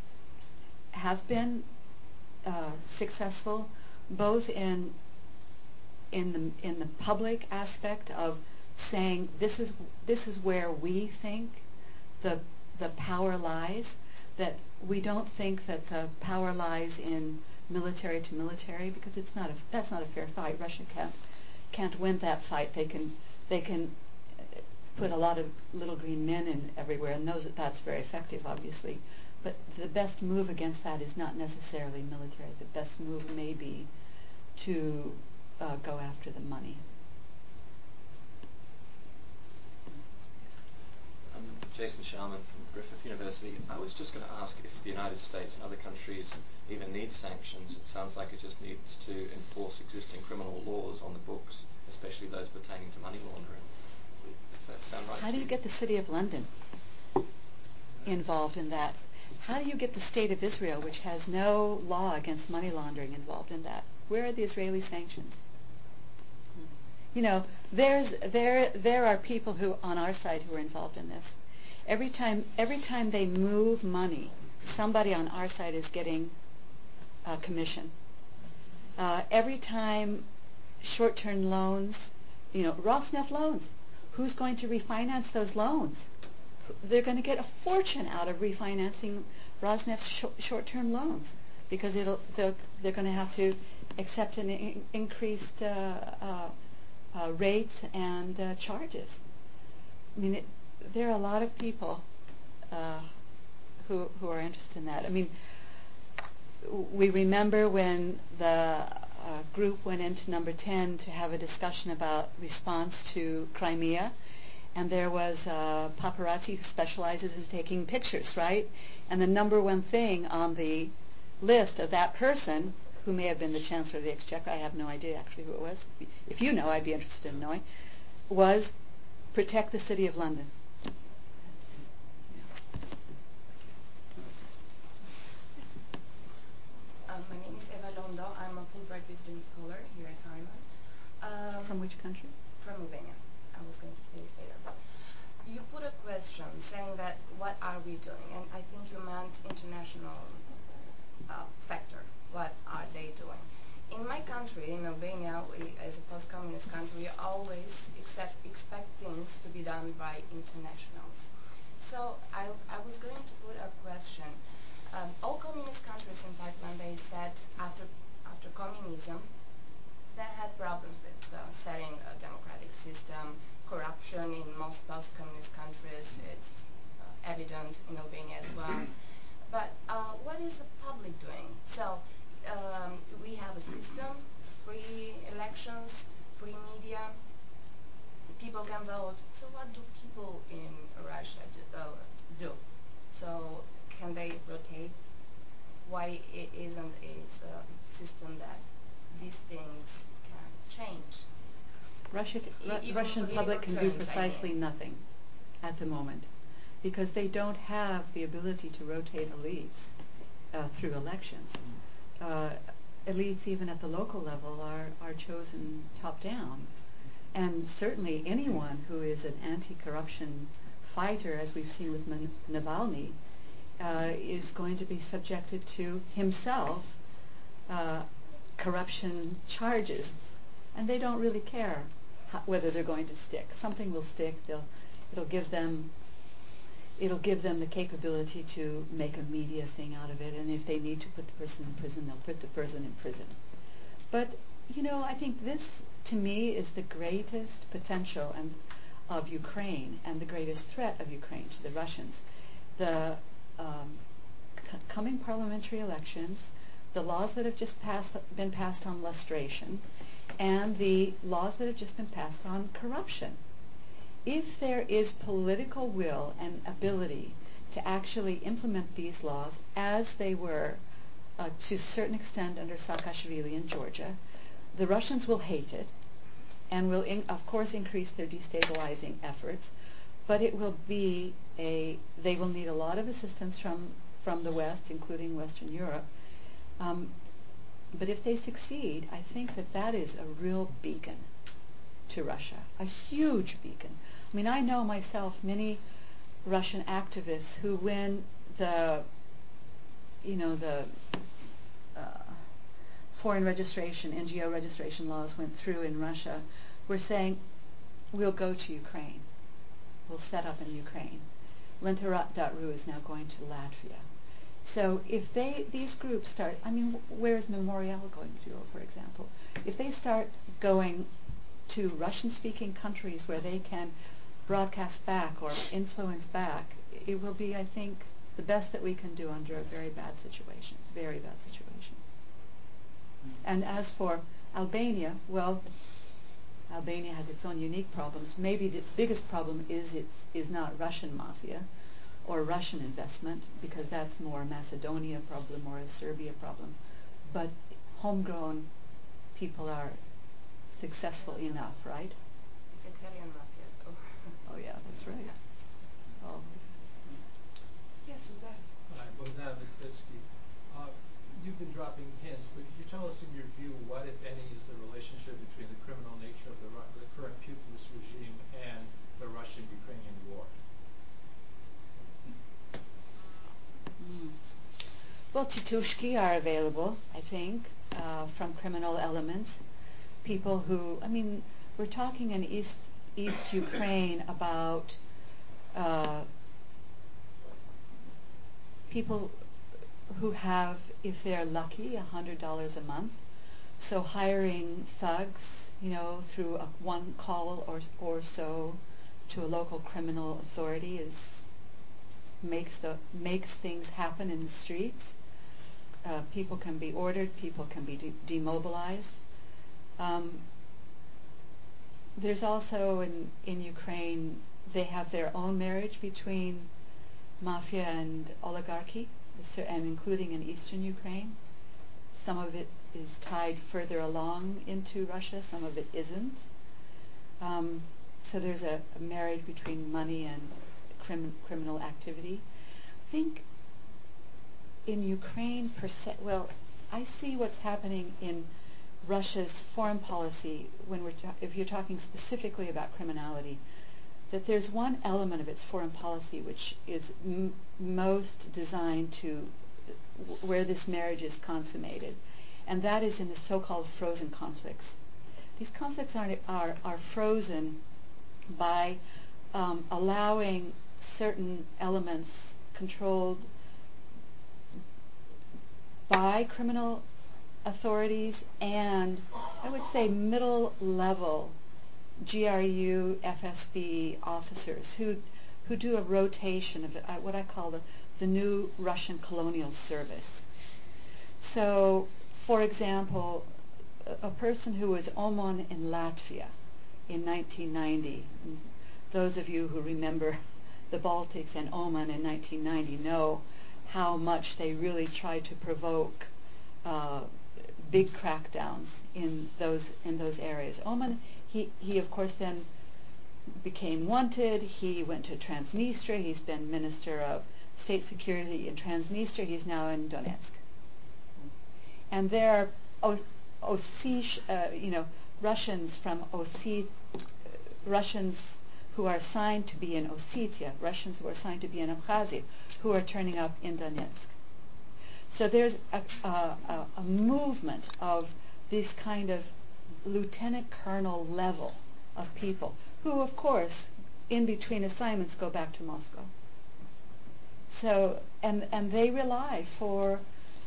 have been uh, successful, both in in the in the public aspect of saying this is this is where we think the the power lies. That we don't think that the power lies in military to military, because it's not a that's not a fair fight. Russia can't can't win that fight. They can they can put a lot of little green men in everywhere, and those that's very effective, obviously. But the best move against that is not necessarily military. The best move may be to uh, go after the money. I'm Jason Sharman from Griffith University. I was just going to ask if the United States and other countries even need sanctions. It sounds like it just needs to enforce existing criminal laws on the books, especially those pertaining to money laundering. Does that sound right? How do you get the City of London involved in that? How do you get the State of Israel, which has no law against money laundering, involved in that? Where are the Israeli sanctions? You know, there's there there are people who on our side who are involved in this. Every time every time they move money, somebody on our side is getting a commission. Uh, every time short-term loans, you know, Rosneft loans, who's going to refinance those loans? They're going to get a fortune out of refinancing Rosneft's sh- short-term loans, because it'll they're, they're going to have to accept an in- increased uh, uh, uh, rates and uh, charges. I mean, it, there are a lot of people uh, who who are interested in that. I mean, we remember when the uh, group went into number ten to have a discussion about response to Crimea. And there was a paparazzi who specializes in taking pictures, right? And the number one thing on the list of that person, who may have been the Chancellor of the Exchequer, I have no idea actually who it was. If you know, I'd be interested in knowing, was protect the City of London. Um, my name is Eva Londo. I'm a Fulbright visiting scholar here at Harman. Um, From which country? From Albania. I was going to say it later, but you put a question saying that what are we doing, and I think you meant international uh, factor. What are they doing? In my country, in Albania, we, as a post-communist country, we always accept, expect things to be done by internationals. So I, I was going to put a question. Um, all communist countries, in fact, when they said after after communism, that had problems with uh, setting a democratic system, corruption. evident in Albania as well. But uh, what is the public doing? So um, we have a system, free elections, free media, people can vote. So what do people in Russia do? Uh, do? So can they rotate? Why it isn't a uh, system that these things can change? Russia, E- Ru- Russian public can do terms, precisely I mean. nothing at the moment because they don't have the ability to rotate elites uh, through elections. Uh, elites, even at the local level, are, are chosen top-down. And certainly anyone who is an anti-corruption fighter, as we've seen with Man- Navalny, uh, is going to be subjected to himself uh, corruption charges. And they don't really care how, whether they're going to stick. Something will stick. They'll, it'll give them, it'll give them the capability to make a media thing out of it. And if they need to put the person in prison, they'll put the person in prison. But you know, I think this, to me, is the greatest potential and of Ukraine and the greatest threat of Ukraine to the Russians. The um, c- coming parliamentary elections, the laws that have just passed, been passed on lustration, and the laws that have just been passed on corruption. If there is political will and ability to actually implement these laws as they were uh, to a certain extent under Saakashvili in Georgia, the Russians will hate it and will, in, of course, increase their destabilizing efforts, but it will be a, they will need a lot of assistance from, from the West, including Western Europe. Um, but if they succeed, I think that that is a real beacon to Russia, a huge beacon. I mean, I know myself many Russian activists who, when the, you know, the uh, foreign registration, N G O registration laws went through in Russia, were saying, we'll go to Ukraine. We'll set up in Ukraine. Lenta.ru is now going to Latvia. So if they, these groups start, I mean, where is Memorial going to go, for example? If they start going to Russian-speaking countries where they can broadcast back or influence back, it will be, I think, the best that we can do under a very bad situation, very bad situation. And as for Albania, well, Albania has its own unique problems. Maybe its biggest problem is it's is not Russian mafia or Russian investment, because that's more a Macedonia problem or a Serbia problem. But homegrown people are successful enough, right? It's Italian mafia, though. Oh yeah, that's right. Oh. Yes, Beth. Hi, Bogdan Vititsky. Uh, you've been dropping hints, but could you tell us, in your view, what, if any, is the relationship between the criminal nature of the, Ru- the current Putinist regime and the Russian-Ukrainian war? Mm. Well, titushki are available, I think, uh, from criminal elements. People who, I mean, we're talking in East East Ukraine about uh, people who have, if they're lucky, a hundred dollars a month. So hiring thugs, you know, through a one call or or so to a local criminal authority is makes the makes things happen in the streets. Uh, people can be ordered. People can be de- demobilized. Um, there's also in in Ukraine, they have their own marriage between mafia and oligarchy, and including in eastern Ukraine. Some of it is tied further along into Russia, some of it isn't. Um, so there's a, a marriage between money and crim- criminal activity. I think in Ukraine, per se, well, I see what's happening in Russia's foreign policy when we're ta- if you're talking specifically about criminality, that there's one element of its foreign policy which is m- most designed to w- where this marriage is consummated, and that is in the so-called frozen conflicts. These conflicts are are, are frozen by um, allowing certain elements controlled by criminal authorities and, I would say, middle level G R U, F S B officers who who do a rotation of uh, what I call the, the new Russian colonial service. So, for example, a, a person who was Oman in Latvia in nineteen ninety, and those of you who remember the Baltics and Oman in nineteen ninety know how much they really tried to provoke uh, big crackdowns in those in those areas. Oman, he, he of course then became wanted. He went to Transnistria. He's been Minister of State Security in Transnistria. He's now in Donetsk. And there are Ossetia, uh, you know, Russians from Ossetia, Russians who are assigned to be in Ossetia, Russians who are assigned to be in Abkhazia, who are turning up in Donetsk. So there's a, a, a, a movement of this kind of lieutenant colonel level of people who, of course, in between assignments go back to Moscow. So, and and they rely for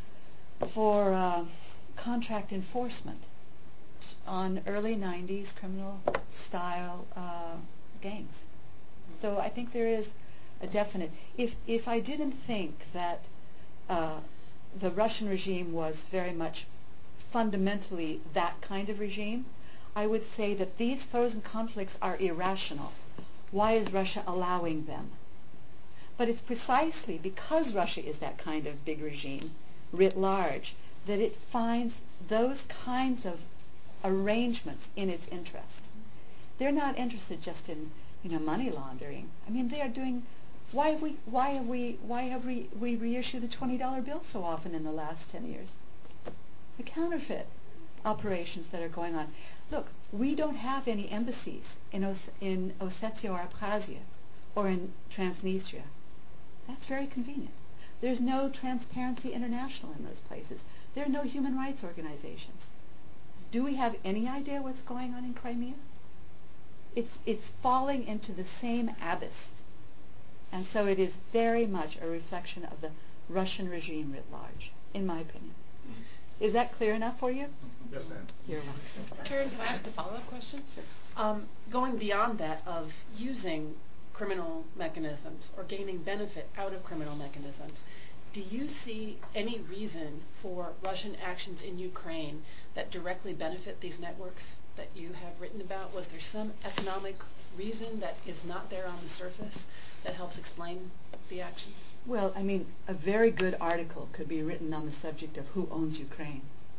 for uh, contract enforcement on early nineties criminal style uh, gangs. So I think there is a definite. If if I didn't think that uh, the Russian regime was very much fundamentally that kind of regime, I would say that these frozen conflicts are irrational. Why is Russia allowing them? But it's precisely because Russia is that kind of big regime, writ large, that it finds those kinds of arrangements in its interest. They're not interested just in, you know, money laundering. I mean, they are doing. Why have we? Why have we? Why have we, we reissued the twenty dollar bill so often in the last ten years? The counterfeit operations that are going on. Look, we don't have any embassies in Os- in Ossetia or Abkhazia or in Transnistria. That's very convenient. There's no Transparency International in those places. There are no human rights organizations. Do we have any idea what's going on in Crimea? It's it's falling into the same abyss. And so it is very much a reflection of the Russian regime writ large, in my opinion. Is that clear enough for you? Yes, ma'am. You're welcome. Karen, can I ask a follow-up question? Um, going beyond that of using criminal mechanisms or gaining benefit out of criminal mechanisms, do you see any reason for Russian actions in Ukraine that directly benefit these networks that you have written about? Was there some economic reason that is not there on the surface that helps explain the actions? Well, I mean, a very good article could be written on the subject of who owns Ukraine.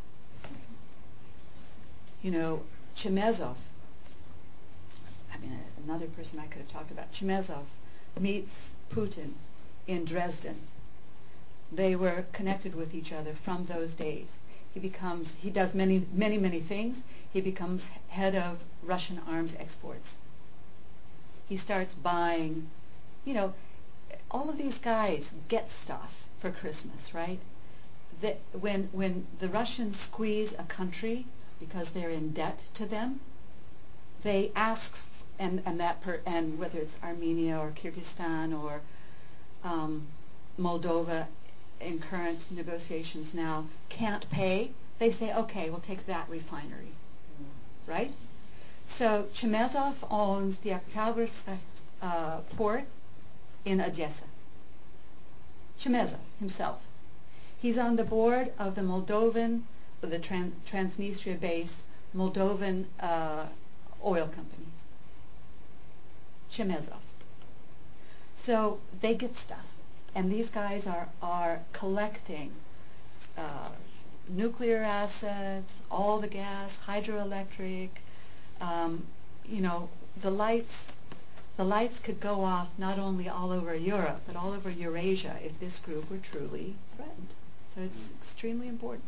You know, Chemezov, I mean, another person I could have talked about, Chemezov meets Putin in Dresden. They were connected with each other from those days. He becomes, he does many, many, many things. He becomes head of Russian arms exports. He starts buying, you know, all of these guys get stuff for Christmas, right? That when when the Russians squeeze a country because they're in debt to them, they ask, and and that per, and whether it's Armenia or Kyrgyzstan or um, Moldova in current negotiations now can't pay, they say, okay, we'll take that refinery, right? So Chemezov owns the Oktyabrsk uh, port in Odessa. Chemezov himself. He's on the board of the Moldovan, the Tran- Transnistria-based Moldovan uh, oil company. Chemezov. So they get stuff. And these guys are, are collecting uh, nuclear assets, all the gas, hydroelectric, um, you know, the lights. The lights could go off not only all over Europe, but all over Eurasia if this group were truly threatened. So it's mm. extremely important.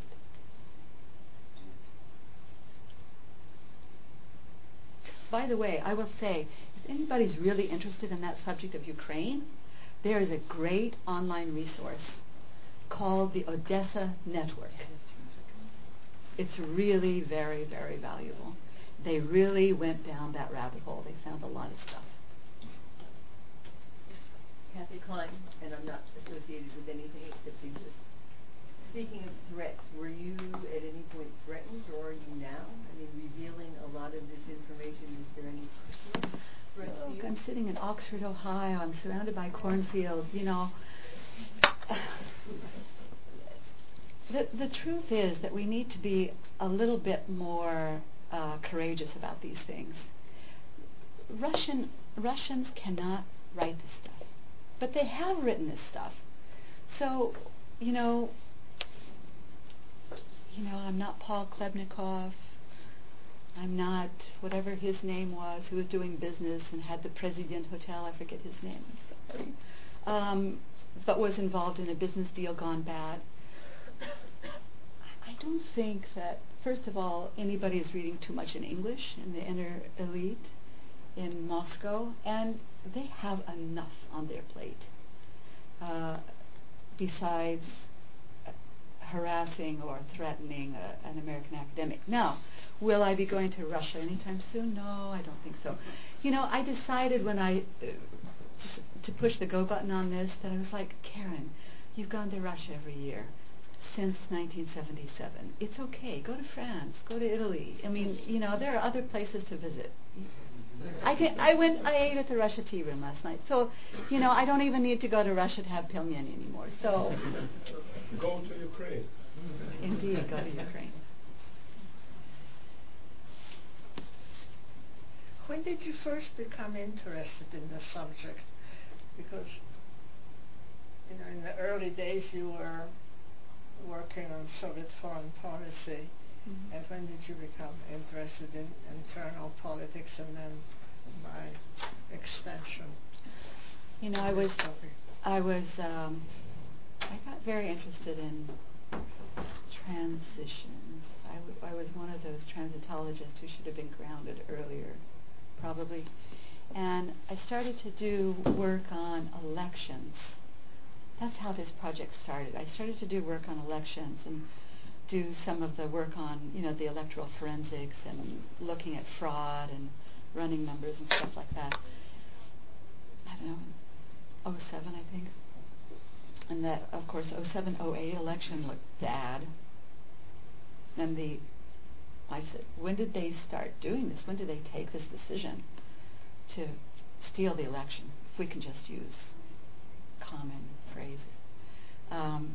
By the way, I will say, if anybody's really interested in that subject of Ukraine, there is a great online resource called the Odessa Network. It's really very, very valuable. They really went down that rabbit hole. They found a lot of stuff. Kathy Klein, and I'm not associated with anything except exist. Speaking of threats, were you at any point threatened, or are you now? I mean, revealing a lot of this information, is there any personal threat to you? I'm sitting sitting in Oxford, Ohio. I'm surrounded by cornfields, you know. The, the truth is that we need to be a little bit more uh, courageous about these things. Russian Russians cannot write this stuff, but they have written this stuff. So, you know, you know, I'm not Paul Klebnikov. I'm not whatever his name was, who was doing business and had the President Hotel. I forget his name. I'm sorry, um, but was involved in a business deal gone bad. I don't think that, first of all, anybody is reading too much in English in the inner elite in Moscow, and they have enough on their plate uh, besides harassing or threatening a, an American academic. Now, will I be going to Russia anytime soon? No, I don't think so. You know, I decided when I, uh, to push the go button on this, that I was like, Karen, you've gone to Russia every year since nineteen seventy-seven. It's okay. Go to France. Go to Italy. I mean, you know, there are other places to visit. I can, I went. I ate at the Russia Tea Room last night. So, you know, I don't even need to go to Russia to have pelmeni anymore. So, go to Ukraine. Indeed, go to Ukraine. When did you first become interested in the subject? Because, you know, in the early days you were working on Soviet foreign policy. Mm-hmm. And when did you become interested in internal politics and then by extension? You know, I was, I was, um, I got very interested in transitions. I, w- I was one of those transitologists who should have been grounded earlier, probably. And I started to do work on elections. That's how this project started. I started to do work on elections and do some of the work on, you know, the electoral forensics and looking at fraud and running numbers and stuff like that. I don't know, oh seven, I think. And that, of course, oh seven oh eight election looked bad. And the, I said, when did they start doing this? When did they take this decision to steal the election? If we can just use common phrases. Um,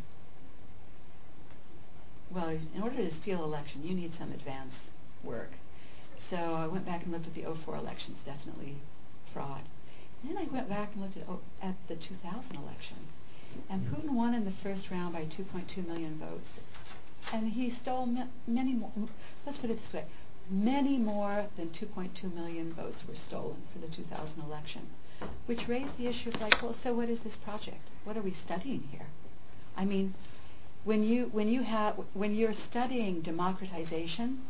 well, in order to steal election, you need some advance work. So I went back and looked at the oh four elections, definitely fraud. And then I went back and looked at, oh, at the two thousand election. And Putin won in the first round by two point two million votes. And he stole ma- many more, let's put it this way, many more than two point two million votes were stolen for the two thousand election, which raised the issue of like, well, so what is this project? What are we studying here? I mean, when you when you have when you're studying democratization,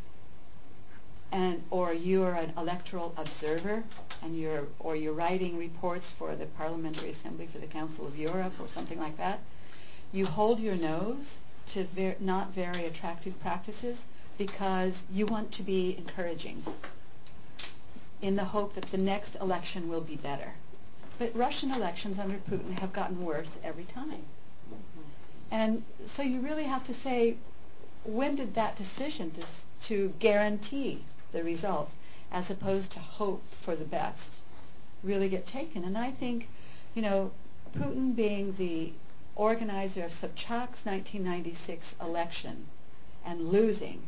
and or you're an electoral observer, and you're or you're writing reports for the Parliamentary Assembly for the Council of Europe or something like that, you hold your nose to ver- not very attractive practices because you want to be encouraging in the hope that the next election will be better. But Russian elections under Putin have gotten worse every time. And so you really have to say, when did that decision to, to guarantee the results as opposed to hope for the best really get taken? And I think, you know, Putin being the organizer of Sobchak's nineteen ninety-six election and losing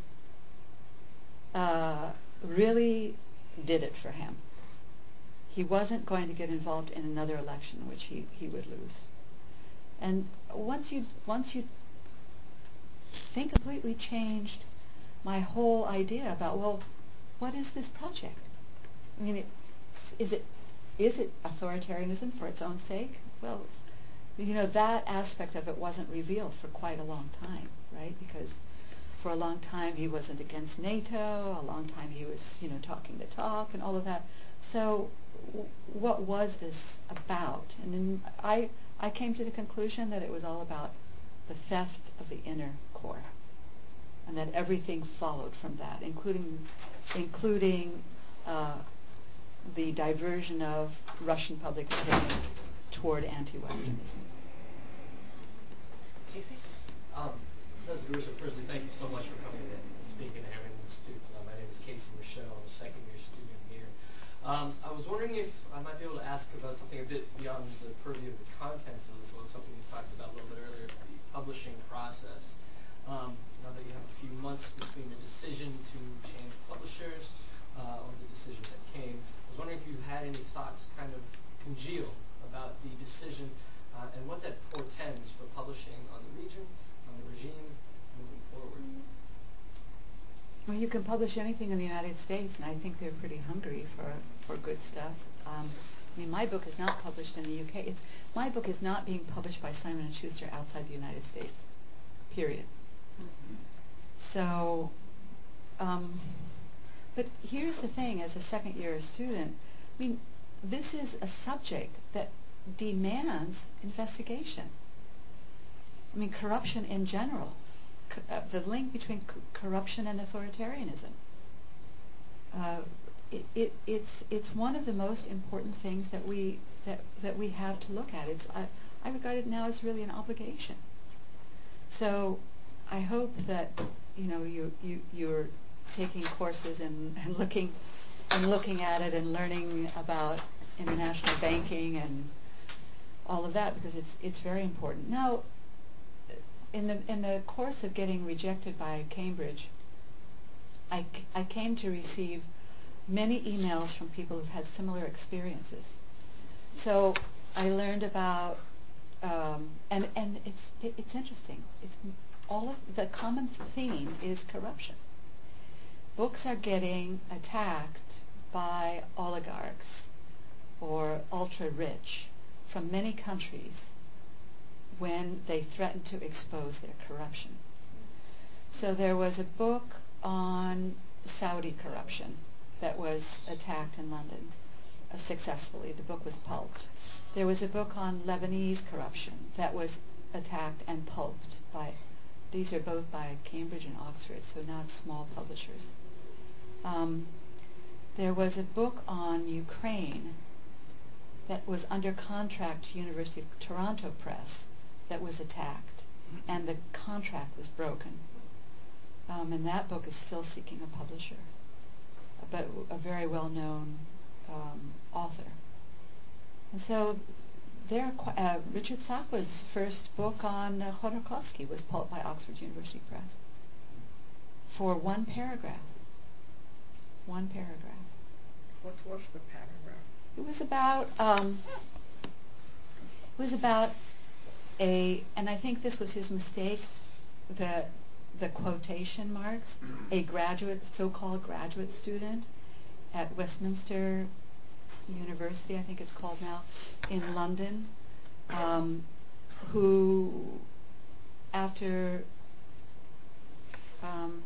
uh, really did it for him. He wasn't going to get involved in another election in which he, he would lose. And once you once you think completely changed my whole idea about, well, what is this project? I mean, it, is it is it authoritarianism for its own sake? Well, you know, that aspect of it wasn't revealed for quite a long time, right? Because for a long time he wasn't against NATO. A long time he was, you know, talking the talk and all of that. So w- what was this about? And then I I came to the conclusion that it was all about the theft of the inner core, and that everything followed from that, including including uh, the diversion of Russian public opinion toward anti-Westernism. Casey? Um, Professor DeWisha, firstly, thank you so much for coming in and speaking to Hamilton Institute. Uh, my name is Casey Michelle. I'm a second year student here. Um, I was wondering if I might something a bit beyond the purview of the contents of the book, something you talked about a little bit earlier, the publishing process. Um, now that you have a few months between the decision to change publishers uh, or the decision that came, I was wondering if you had any thoughts kind of congeal about the decision uh, and what that portends for publishing on the region, on the regime, moving forward. Well, you can publish anything in the United States, and I think they're pretty hungry for, for good stuff. Um, I mean, my book is not published in the U K. It's my book is not being published by Simon and Schuster outside the United States. Period. Mm-hmm. So, um, but here's the thing: as a second-year student, I mean, this is a subject that demands investigation. I mean, corruption in general. Uh, the link between c- corruption and authoritarianism. Uh, it, it, it's it's one of the most important things that we that that we have to look at. It's I, I regard it now as really an obligation. So I hope that you know you you you're taking courses and, and looking and looking at it and learning about international banking and all of that, because it's it's very important. Now, In the in the course of getting rejected by Cambridge, I, I came to receive many emails from people who've had similar experiences. So I learned about um, and and it's it, it's interesting. It's all of the common theme is corruption. Books are getting attacked by oligarchs or ultra rich from many countries when they threatened to expose their corruption. So there was a book on Saudi corruption that was attacked in London uh, successfully. The book was pulped. There was a book on Lebanese corruption that was attacked and pulped by, these are both by Cambridge and Oxford, so not small publishers. Um, there was a book on Ukraine that was under contract to University of Toronto Press that was attacked, and the contract was broken. Um, and that book is still seeking a publisher, but a very well-known um, author. And so there, uh, Richard Sakwa's first book on uh, Khodorkovsky was pulped by Oxford University Press for one paragraph. One paragraph. What was the paragraph? It was about, um, it was about a, and I think this was his mistake, the the quotation marks, a graduate, so-called graduate student at Westminster University, I think it's called now, in London, um, who after um,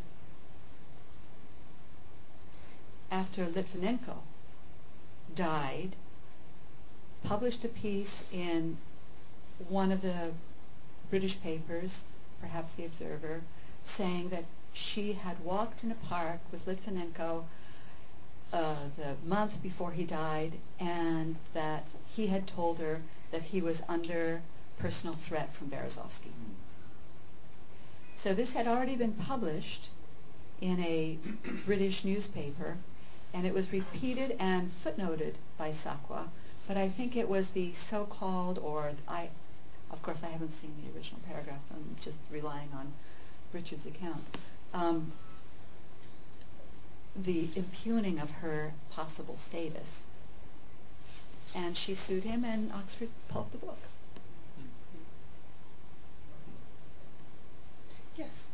after Litvinenko died, published a piece in one of the British papers, perhaps the Observer, saying that she had walked in a park with Litvinenko uh, the month before he died, and that he had told her that he was under personal threat from Berezovsky. So this had already been published in a British newspaper, and it was repeated and footnoted by Sakwa, but I think it was the so-called, or I, of course I haven't seen the original paragraph, I'm just relying on Richard's account, um, the impugning of her possible status. And she sued him, and Oxford pulped the book. Yes.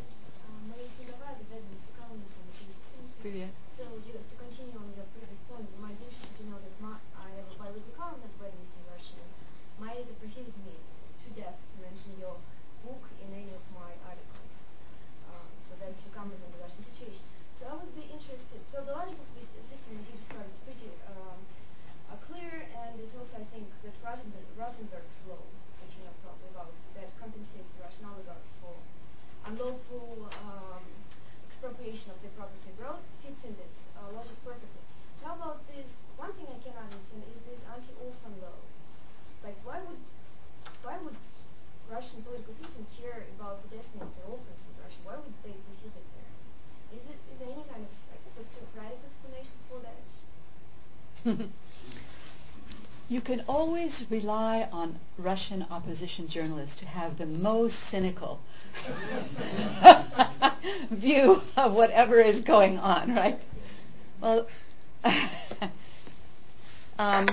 Привет. So just to continue on your previous point, you might be interested to know that my, I have a bilingual account at Westminster University. My editor prohibited me to death to mention your book in any of my articles, uh, so that you come in the Russian situation. So I would be interested. So the logic of this system, as you described, is pretty um, uh, clear, and it's also, I think, that Rothenberg, Rothenberg's law, which you know probably about, that compensates the Russian oligarchs for unlawful um, expropriation of their property abroad, fits in this uh, logic perfectly. How about this? One thing I cannot understand is this anti-orphan law. Like, why would why would Russian political system care about the destiny of the orphans in Russia? Why would they prohibit them? Is it is there any kind of like, kleptocratic explanation for that? You can always rely on Russian opposition journalists to have the most cynical view of whatever is going on, right? Well, um,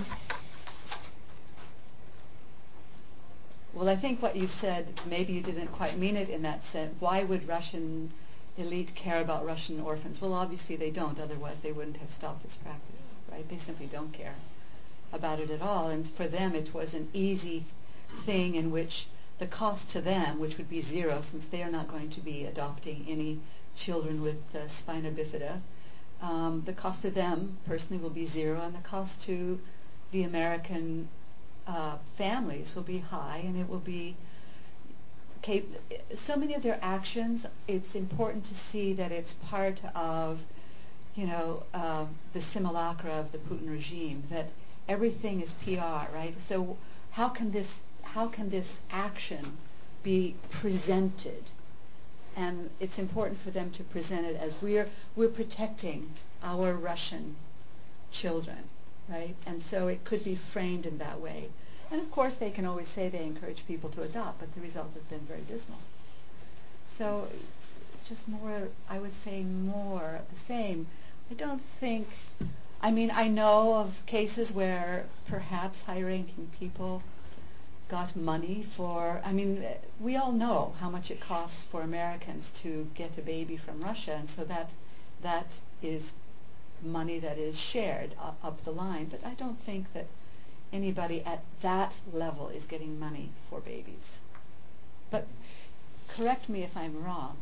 well, I think what you said, maybe you didn't quite mean it in that sense. Why would Russian elite care about Russian orphans? Well, obviously they don't. Otherwise, they wouldn't have stopped this practice, right? They simply don't care about it at all. And for them, it was an easy thing in which the cost to them, which would be zero, since they are not going to be adopting any children with uh, spina bifida, um, the cost to them personally will be zero, and the cost to the American uh, families will be high, and it will be okay. So many of their actions, it's important to see that it's part of, you know, uh, the simulacra of the Putin regime, that everything is P R, right? So how can this how can this action be presented? And it's important for them to present it as we're we're protecting our Russian children, right? And so it could be framed in that way. And of course, they can always say they encourage people to adopt, but the results have been very dismal. So just more, I would say more of the same. I don't think, I mean, I know of cases where perhaps high-ranking people got money for, I mean, we all know how much it costs for Americans to get a baby from Russia, and so that that is money that is shared up, up the line. But I don't think that anybody at that level is getting money for babies. But correct me if I'm wrong.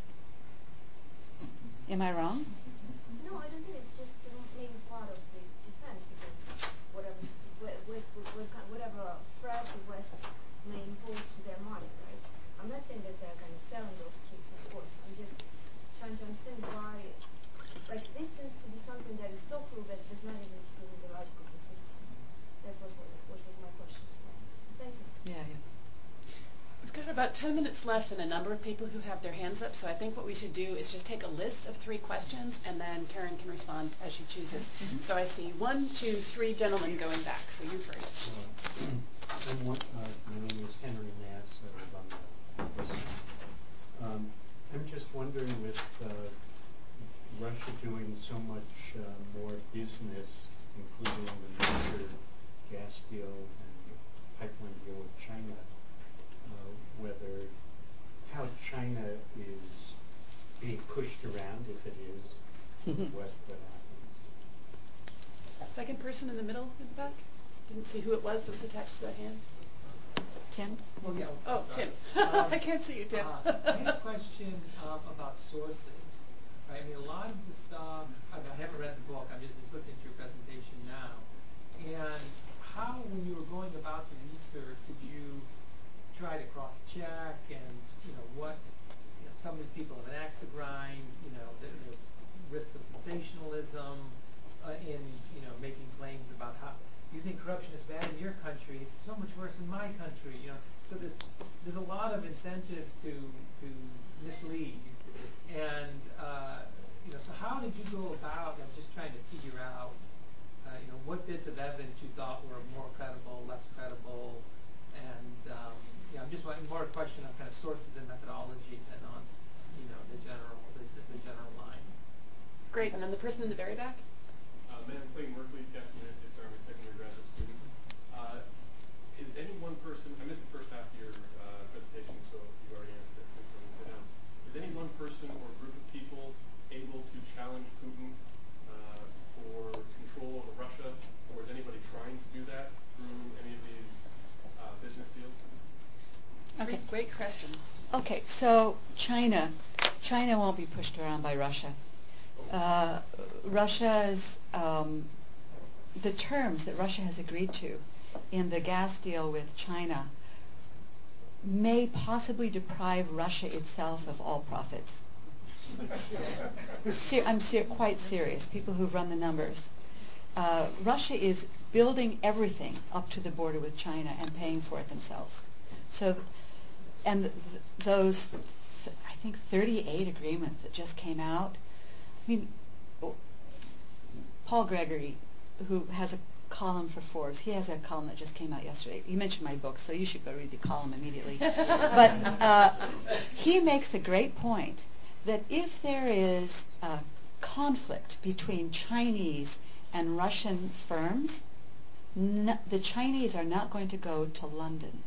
Am I wrong? No, I don't think it's just um, maybe part of the defense against whatever West, whatever threat the West may impose to their money, right? I'm not saying that they're kind of selling those kids, of course. I'm just trying to understand why, like, this seems to be something that is so cruel that there's not even to do with the logic of the system. That was what, what was my question. So, thank you. Yeah, yeah. We've got about ten minutes left and a number of people who have their hands up, so I think what we should do is just take a list of three questions, and then Karen can respond as she chooses. Mm-hmm. So I see one, two, three gentlemen going back, so you first. Uh, I'm one, uh, my name is Henry Nass. I live on the west. Um, I'm just wondering, with uh, Russia doing so much uh, more business, including the major gas deal and pipeline deal with China, Uh, whether how China is being pushed around, if it is, what what happens. Second person in the middle in the back. Didn't see who it was that was attached to that hand. Tim? Well, yeah, Oh, Tim. Um, I can't see you, Tim. uh, I had a question um, about sources. Right? I mean, a lot of the stuff, I, mean, I haven't read the book, I'm just, just listening to your presentation now. And how, when you were going about the research, did you try to cross-check and, you know, what, you know, some of these people have an axe to grind, you know, there, there's risks of sensationalism uh, in, you know, making claims about how you think corruption is bad in your country, it's so much worse in my country, you know. So there's, there's a lot of incentives to, to mislead. And, uh, you know, so how did you go about, I'm just trying to figure out, uh, you know, what bits of evidence you thought were more credible, less credible, and, um, yeah, I'm just wanting more a question on kind of sources and methodology than on, you know, the general the, the, the general line. Great, and then the person in the very back. Uh, my name is Clayton Merkley, Captain United States Army second year graduate student. Uh, is any one person, I missed the first half of your uh, presentation, so you already answered it. Please don't sit down. Is any one person or group of people able to challenge Putin uh, for control over Russia, or is anybody trying to do that through any of these uh, business deals? Three okay. Great questions. Okay, so China, China won't be pushed around by Russia. Uh, Russia's um, the terms that Russia has agreed to in the gas deal with China may possibly deprive Russia itself of all profits. Ser- I'm ser- quite serious. People who've run the numbers. Uh, Russia is building everything up to the border with China and paying for it themselves. So. And th- those, th- I think, thirty-eight agreements that just came out. I mean, Paul Gregory, who has a column for Forbes. He has a column that just came out yesterday. You mentioned my book, so you should go read the column immediately. But uh, he makes the great point that if there is a conflict between Chinese and Russian firms, n- the Chinese are not going to go to London.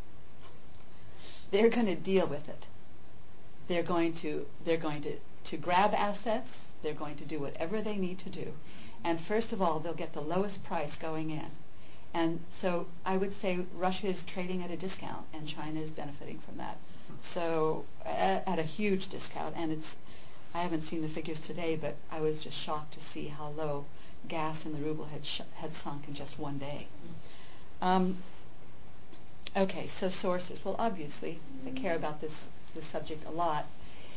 They're going to deal with it. They're going to they're going to, to grab assets. They're going to do whatever they need to do. And first of all, they'll get the lowest price going in. And so I would say Russia is trading at a discount, and China is benefiting from that. So at, at a huge discount. And it's I haven't seen the figures today, but I was just shocked to see how low gas and the ruble had sh- had sunk in just one day. Um, okay, so sources. Well, obviously, I care about this this subject a lot.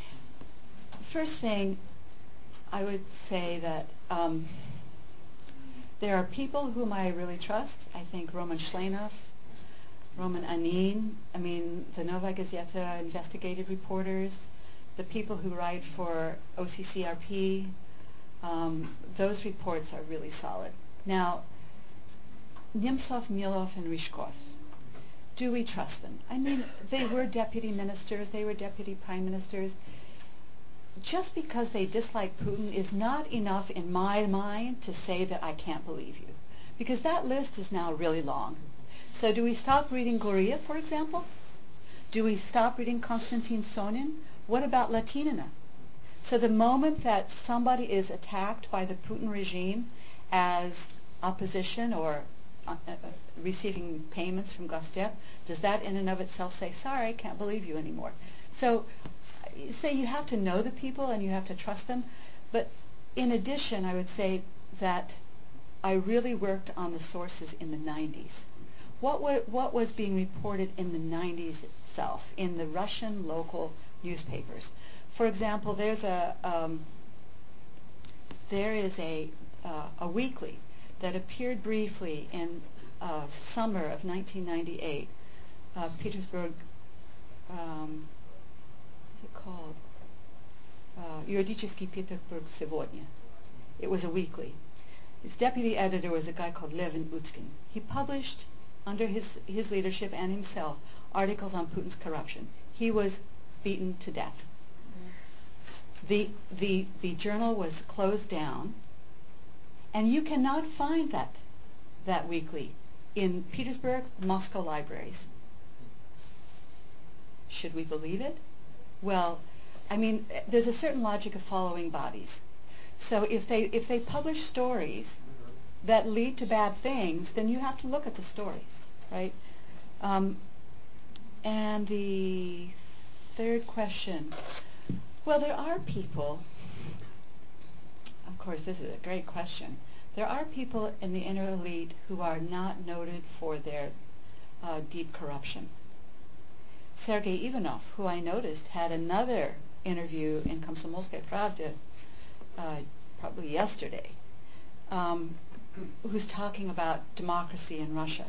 First thing, I would say that um, there are people whom I really trust. I think Roman Shlenov, Roman Anin, I mean, the Nova Gazeta investigative reporters, the people who write for O C C R P, um, those reports are really solid. Now, Nemtsov, Milov, and Ryzhkov, do we trust them? I mean, they were deputy ministers, they were deputy prime ministers. Just because they dislike Putin is not enough in my mind to say that I can't believe you. Because that list is now really long. So do we stop reading Guriev, for example? Do we stop reading Konstantin Sonin? What about Latinina? So the moment that somebody is attacked by the Putin regime as opposition or uh, uh, receiving payments from Gostep, does that in and of itself say, sorry, I can't believe you anymore? So say you have to know the people and you have to trust them. But in addition, I would say that I really worked on the sources in the nineties. What, wa- what was being reported in the nineties itself, in the Russian local newspapers? For example, there's a um, there is a uh, a weekly that appeared briefly in uh, summer of nineteen ninety-eight, uh, Petersburg. Um, what's it called? Uh, Юридический Петербург сегодня. It was a weekly. Its deputy editor was a guy called Levin Utkin. He published, under his, his leadership and himself, articles on Putin's corruption. He was beaten to death. Mm-hmm. The, the, the journal was closed down, and you cannot find that, that weekly in Petersburg, Moscow libraries. Should we believe it? Well, I mean, there's a certain logic of following bodies. So if they if they publish stories that lead to bad things, then you have to look at the stories, right? Um, and the third question, well, there are people, of course, this is a great question. There are people in the inner elite who are not noted for their uh, deep corruption. Sergei Ivanov, who I noticed had another interview in Komsomolskaya Pravda uh, probably yesterday, um, who's talking about democracy in Russia.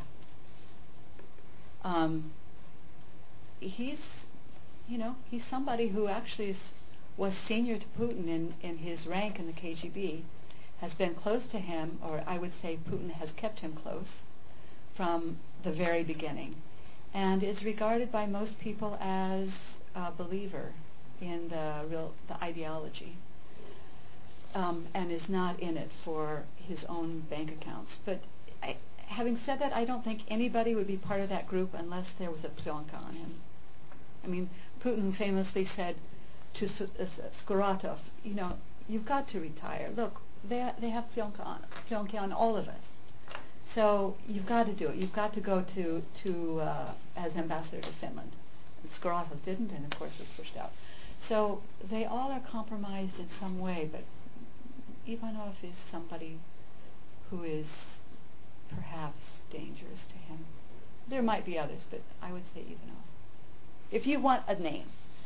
Um, he's, you know, he's somebody who actually is, was senior to Putin in, in his rank in the K G B, has been close to him, or I would say Putin has kept him close from the very beginning, and is regarded by most people as a believer in the real the ideology, um, and is not in it for his own bank accounts. But I, having said that, I don't think anybody would be part of that group unless there was a plyonka on him. I mean, Putin famously said to Skuratov, you know, you've got to retire. Look, they they have plyonka on, plyonka on all of us. So you've got to do it. You've got to go to to uh, as ambassador to Finland. And Skuratov didn't, and of course was pushed out. So they all are compromised in some way, but Ivanov is somebody who is perhaps dangerous to him. There might be others, but I would say Ivanov. If you want a name.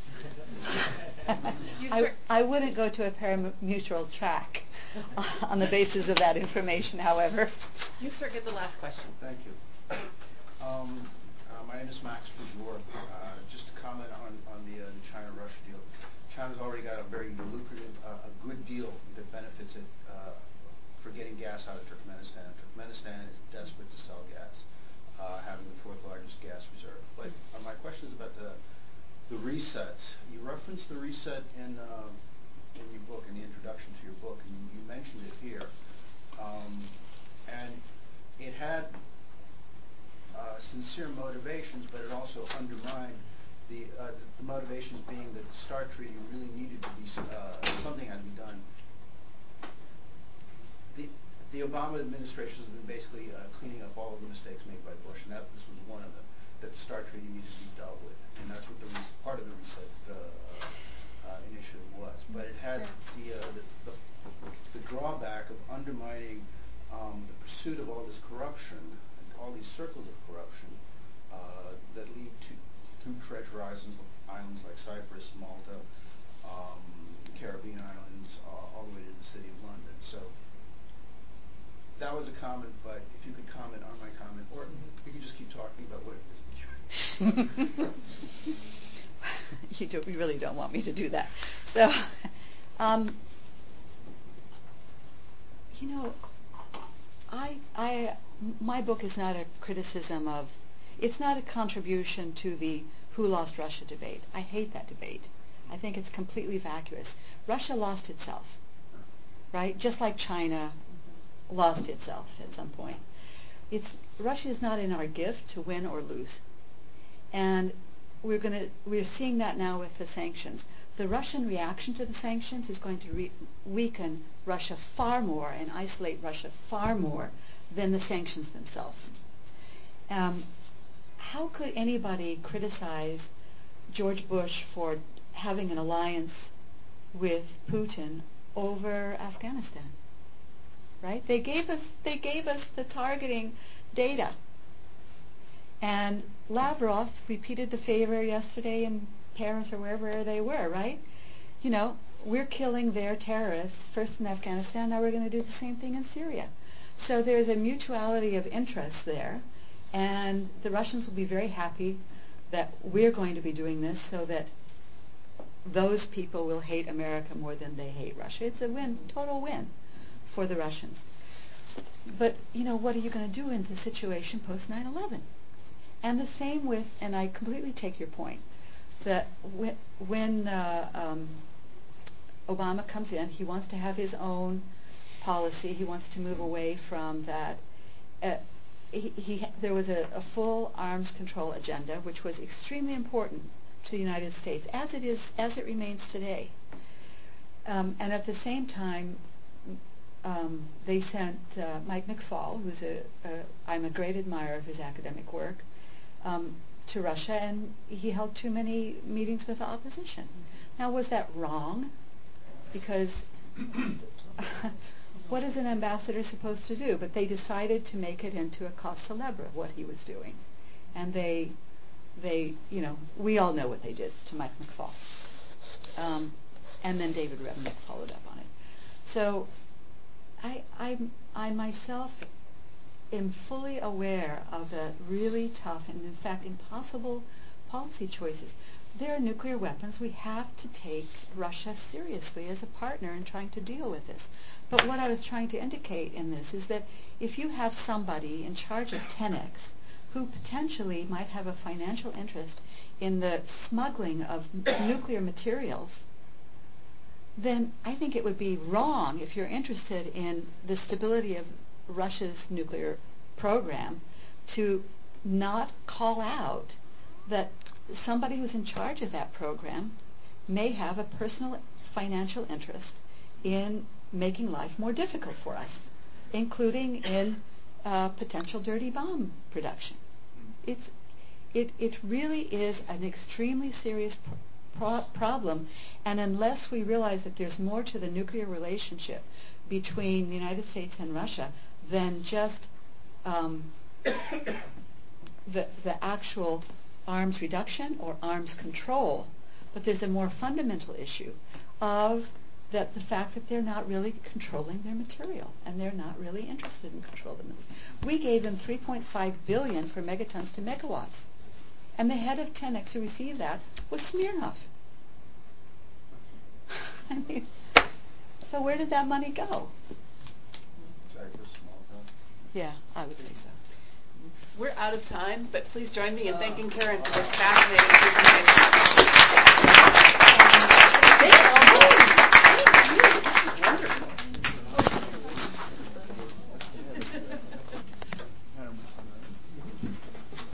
I, I wouldn't go to a pari-mutuel track on the basis of that information, however. You, sir, get the last question. Thank you. Um, uh, my name is Max Bajor. Uh, just to comment on, on the uh, China-Russia deal. China's already got a very lucrative, uh, a good deal that benefits it uh, for getting gas out of Turkmenistan. Turkmenistan is desperate to sell gas, uh, having the fourth largest gas reserve. But uh, my question is about the the reset. You referenced the reset in uh, in your book, in the introduction to your book, and you, you mentioned it here. Um, and it had uh, sincere motivations, but it also undermined the, uh, the, the motivations being that the START Treaty really needed to be, uh, something had to be done. The, the Obama administration has been basically uh, cleaning up all of the mistakes made by Bush, and that this was one of them, that the START Treaty needed to be dealt with. And that's what the res- part of the reset uh, uh, initiative was. But it had the, uh, the, the, the drawback of undermining um, the pursuit of all this corruption, and all these circles of corruption uh, that lead to through treasure islands, islands like Cyprus, Malta, um, Caribbean islands, uh, all the way to the city of London. So that was a comment, but if you could comment on my comment, or you could just keep talking about what it is that you you, don't, you really don't want me to do that. So, um, you know, I, I, my book is not a criticism of, it's not a contribution to the who lost Russia debate. I hate that debate. I think it's completely vacuous. Russia lost itself, right? Just like China lost itself at some point. It's Russia is not in our gift to win or lose, and we're going to we're seeing that now with the sanctions. The Russian reaction to the sanctions is going to re- weaken Russia far more and isolate Russia far more than the sanctions themselves. Um, how could anybody criticize George Bush for having an alliance with Putin over Afghanistan? Right? They gave us they gave us the targeting data. And Lavrov repeated the favor yesterday in Paris or wherever they were, right? You know, we're killing their terrorists first in Afghanistan, now we're going to do the same thing in Syria. So there's a mutuality of interest there, and the Russians will be very happy that we're going to be doing this so that those people will hate America more than they hate Russia. It's a win, total win for the Russians. But, you know, what are you going to do in the situation post nine eleven? And the same with, and I completely take your point, that when, when uh, um, Obama comes in, he wants to have his own policy. He wants to move away from that. Uh, he, he, there was a, a full arms control agenda, which was extremely important to the United States, as it is, as it remains today. Um, and at the same time, um, they sent uh, Mike McFaul, who's a, a, I'm a great admirer of his academic work, um, to Russia, and he held too many meetings with the opposition. Now, was that wrong? Because what is an ambassador supposed to do? But they decided to make it into a cause célèbre, what he was doing. And they, they, you know, we all know what they did to Mike McFaul. Um, and then David Remnick followed up on it. So I, I, I myself am fully aware of the really tough and, in fact, impossible policy choices. There are nuclear weapons. We have to take Russia seriously as a partner in trying to deal with this. But what I was trying to indicate in this is that if you have somebody in charge of Tenex who potentially might have a financial interest in the smuggling of nuclear materials, then I think it would be wrong, if you're interested in the stability of Russia's nuclear program, to not call out that somebody who's in charge of that program may have a personal financial interest in making life more difficult for us, including in uh, potential dirty bomb production. It's, it, it really is an extremely serious pro- problem, and unless we realize that there's more to the nuclear relationship between the United States and Russia than just um, the, the actual arms reduction or arms control, but there's a more fundamental issue of that the fact that they're not really controlling their material, and they're not really interested in controlling them. We gave them three point five billion dollars for megatons to megawatts, and the head of Tenex who received that was Smirnov. I mean, so where did that money go? Yeah, I would say so. We're out of time, but please join me in thanking Karen for this fascinating presentation.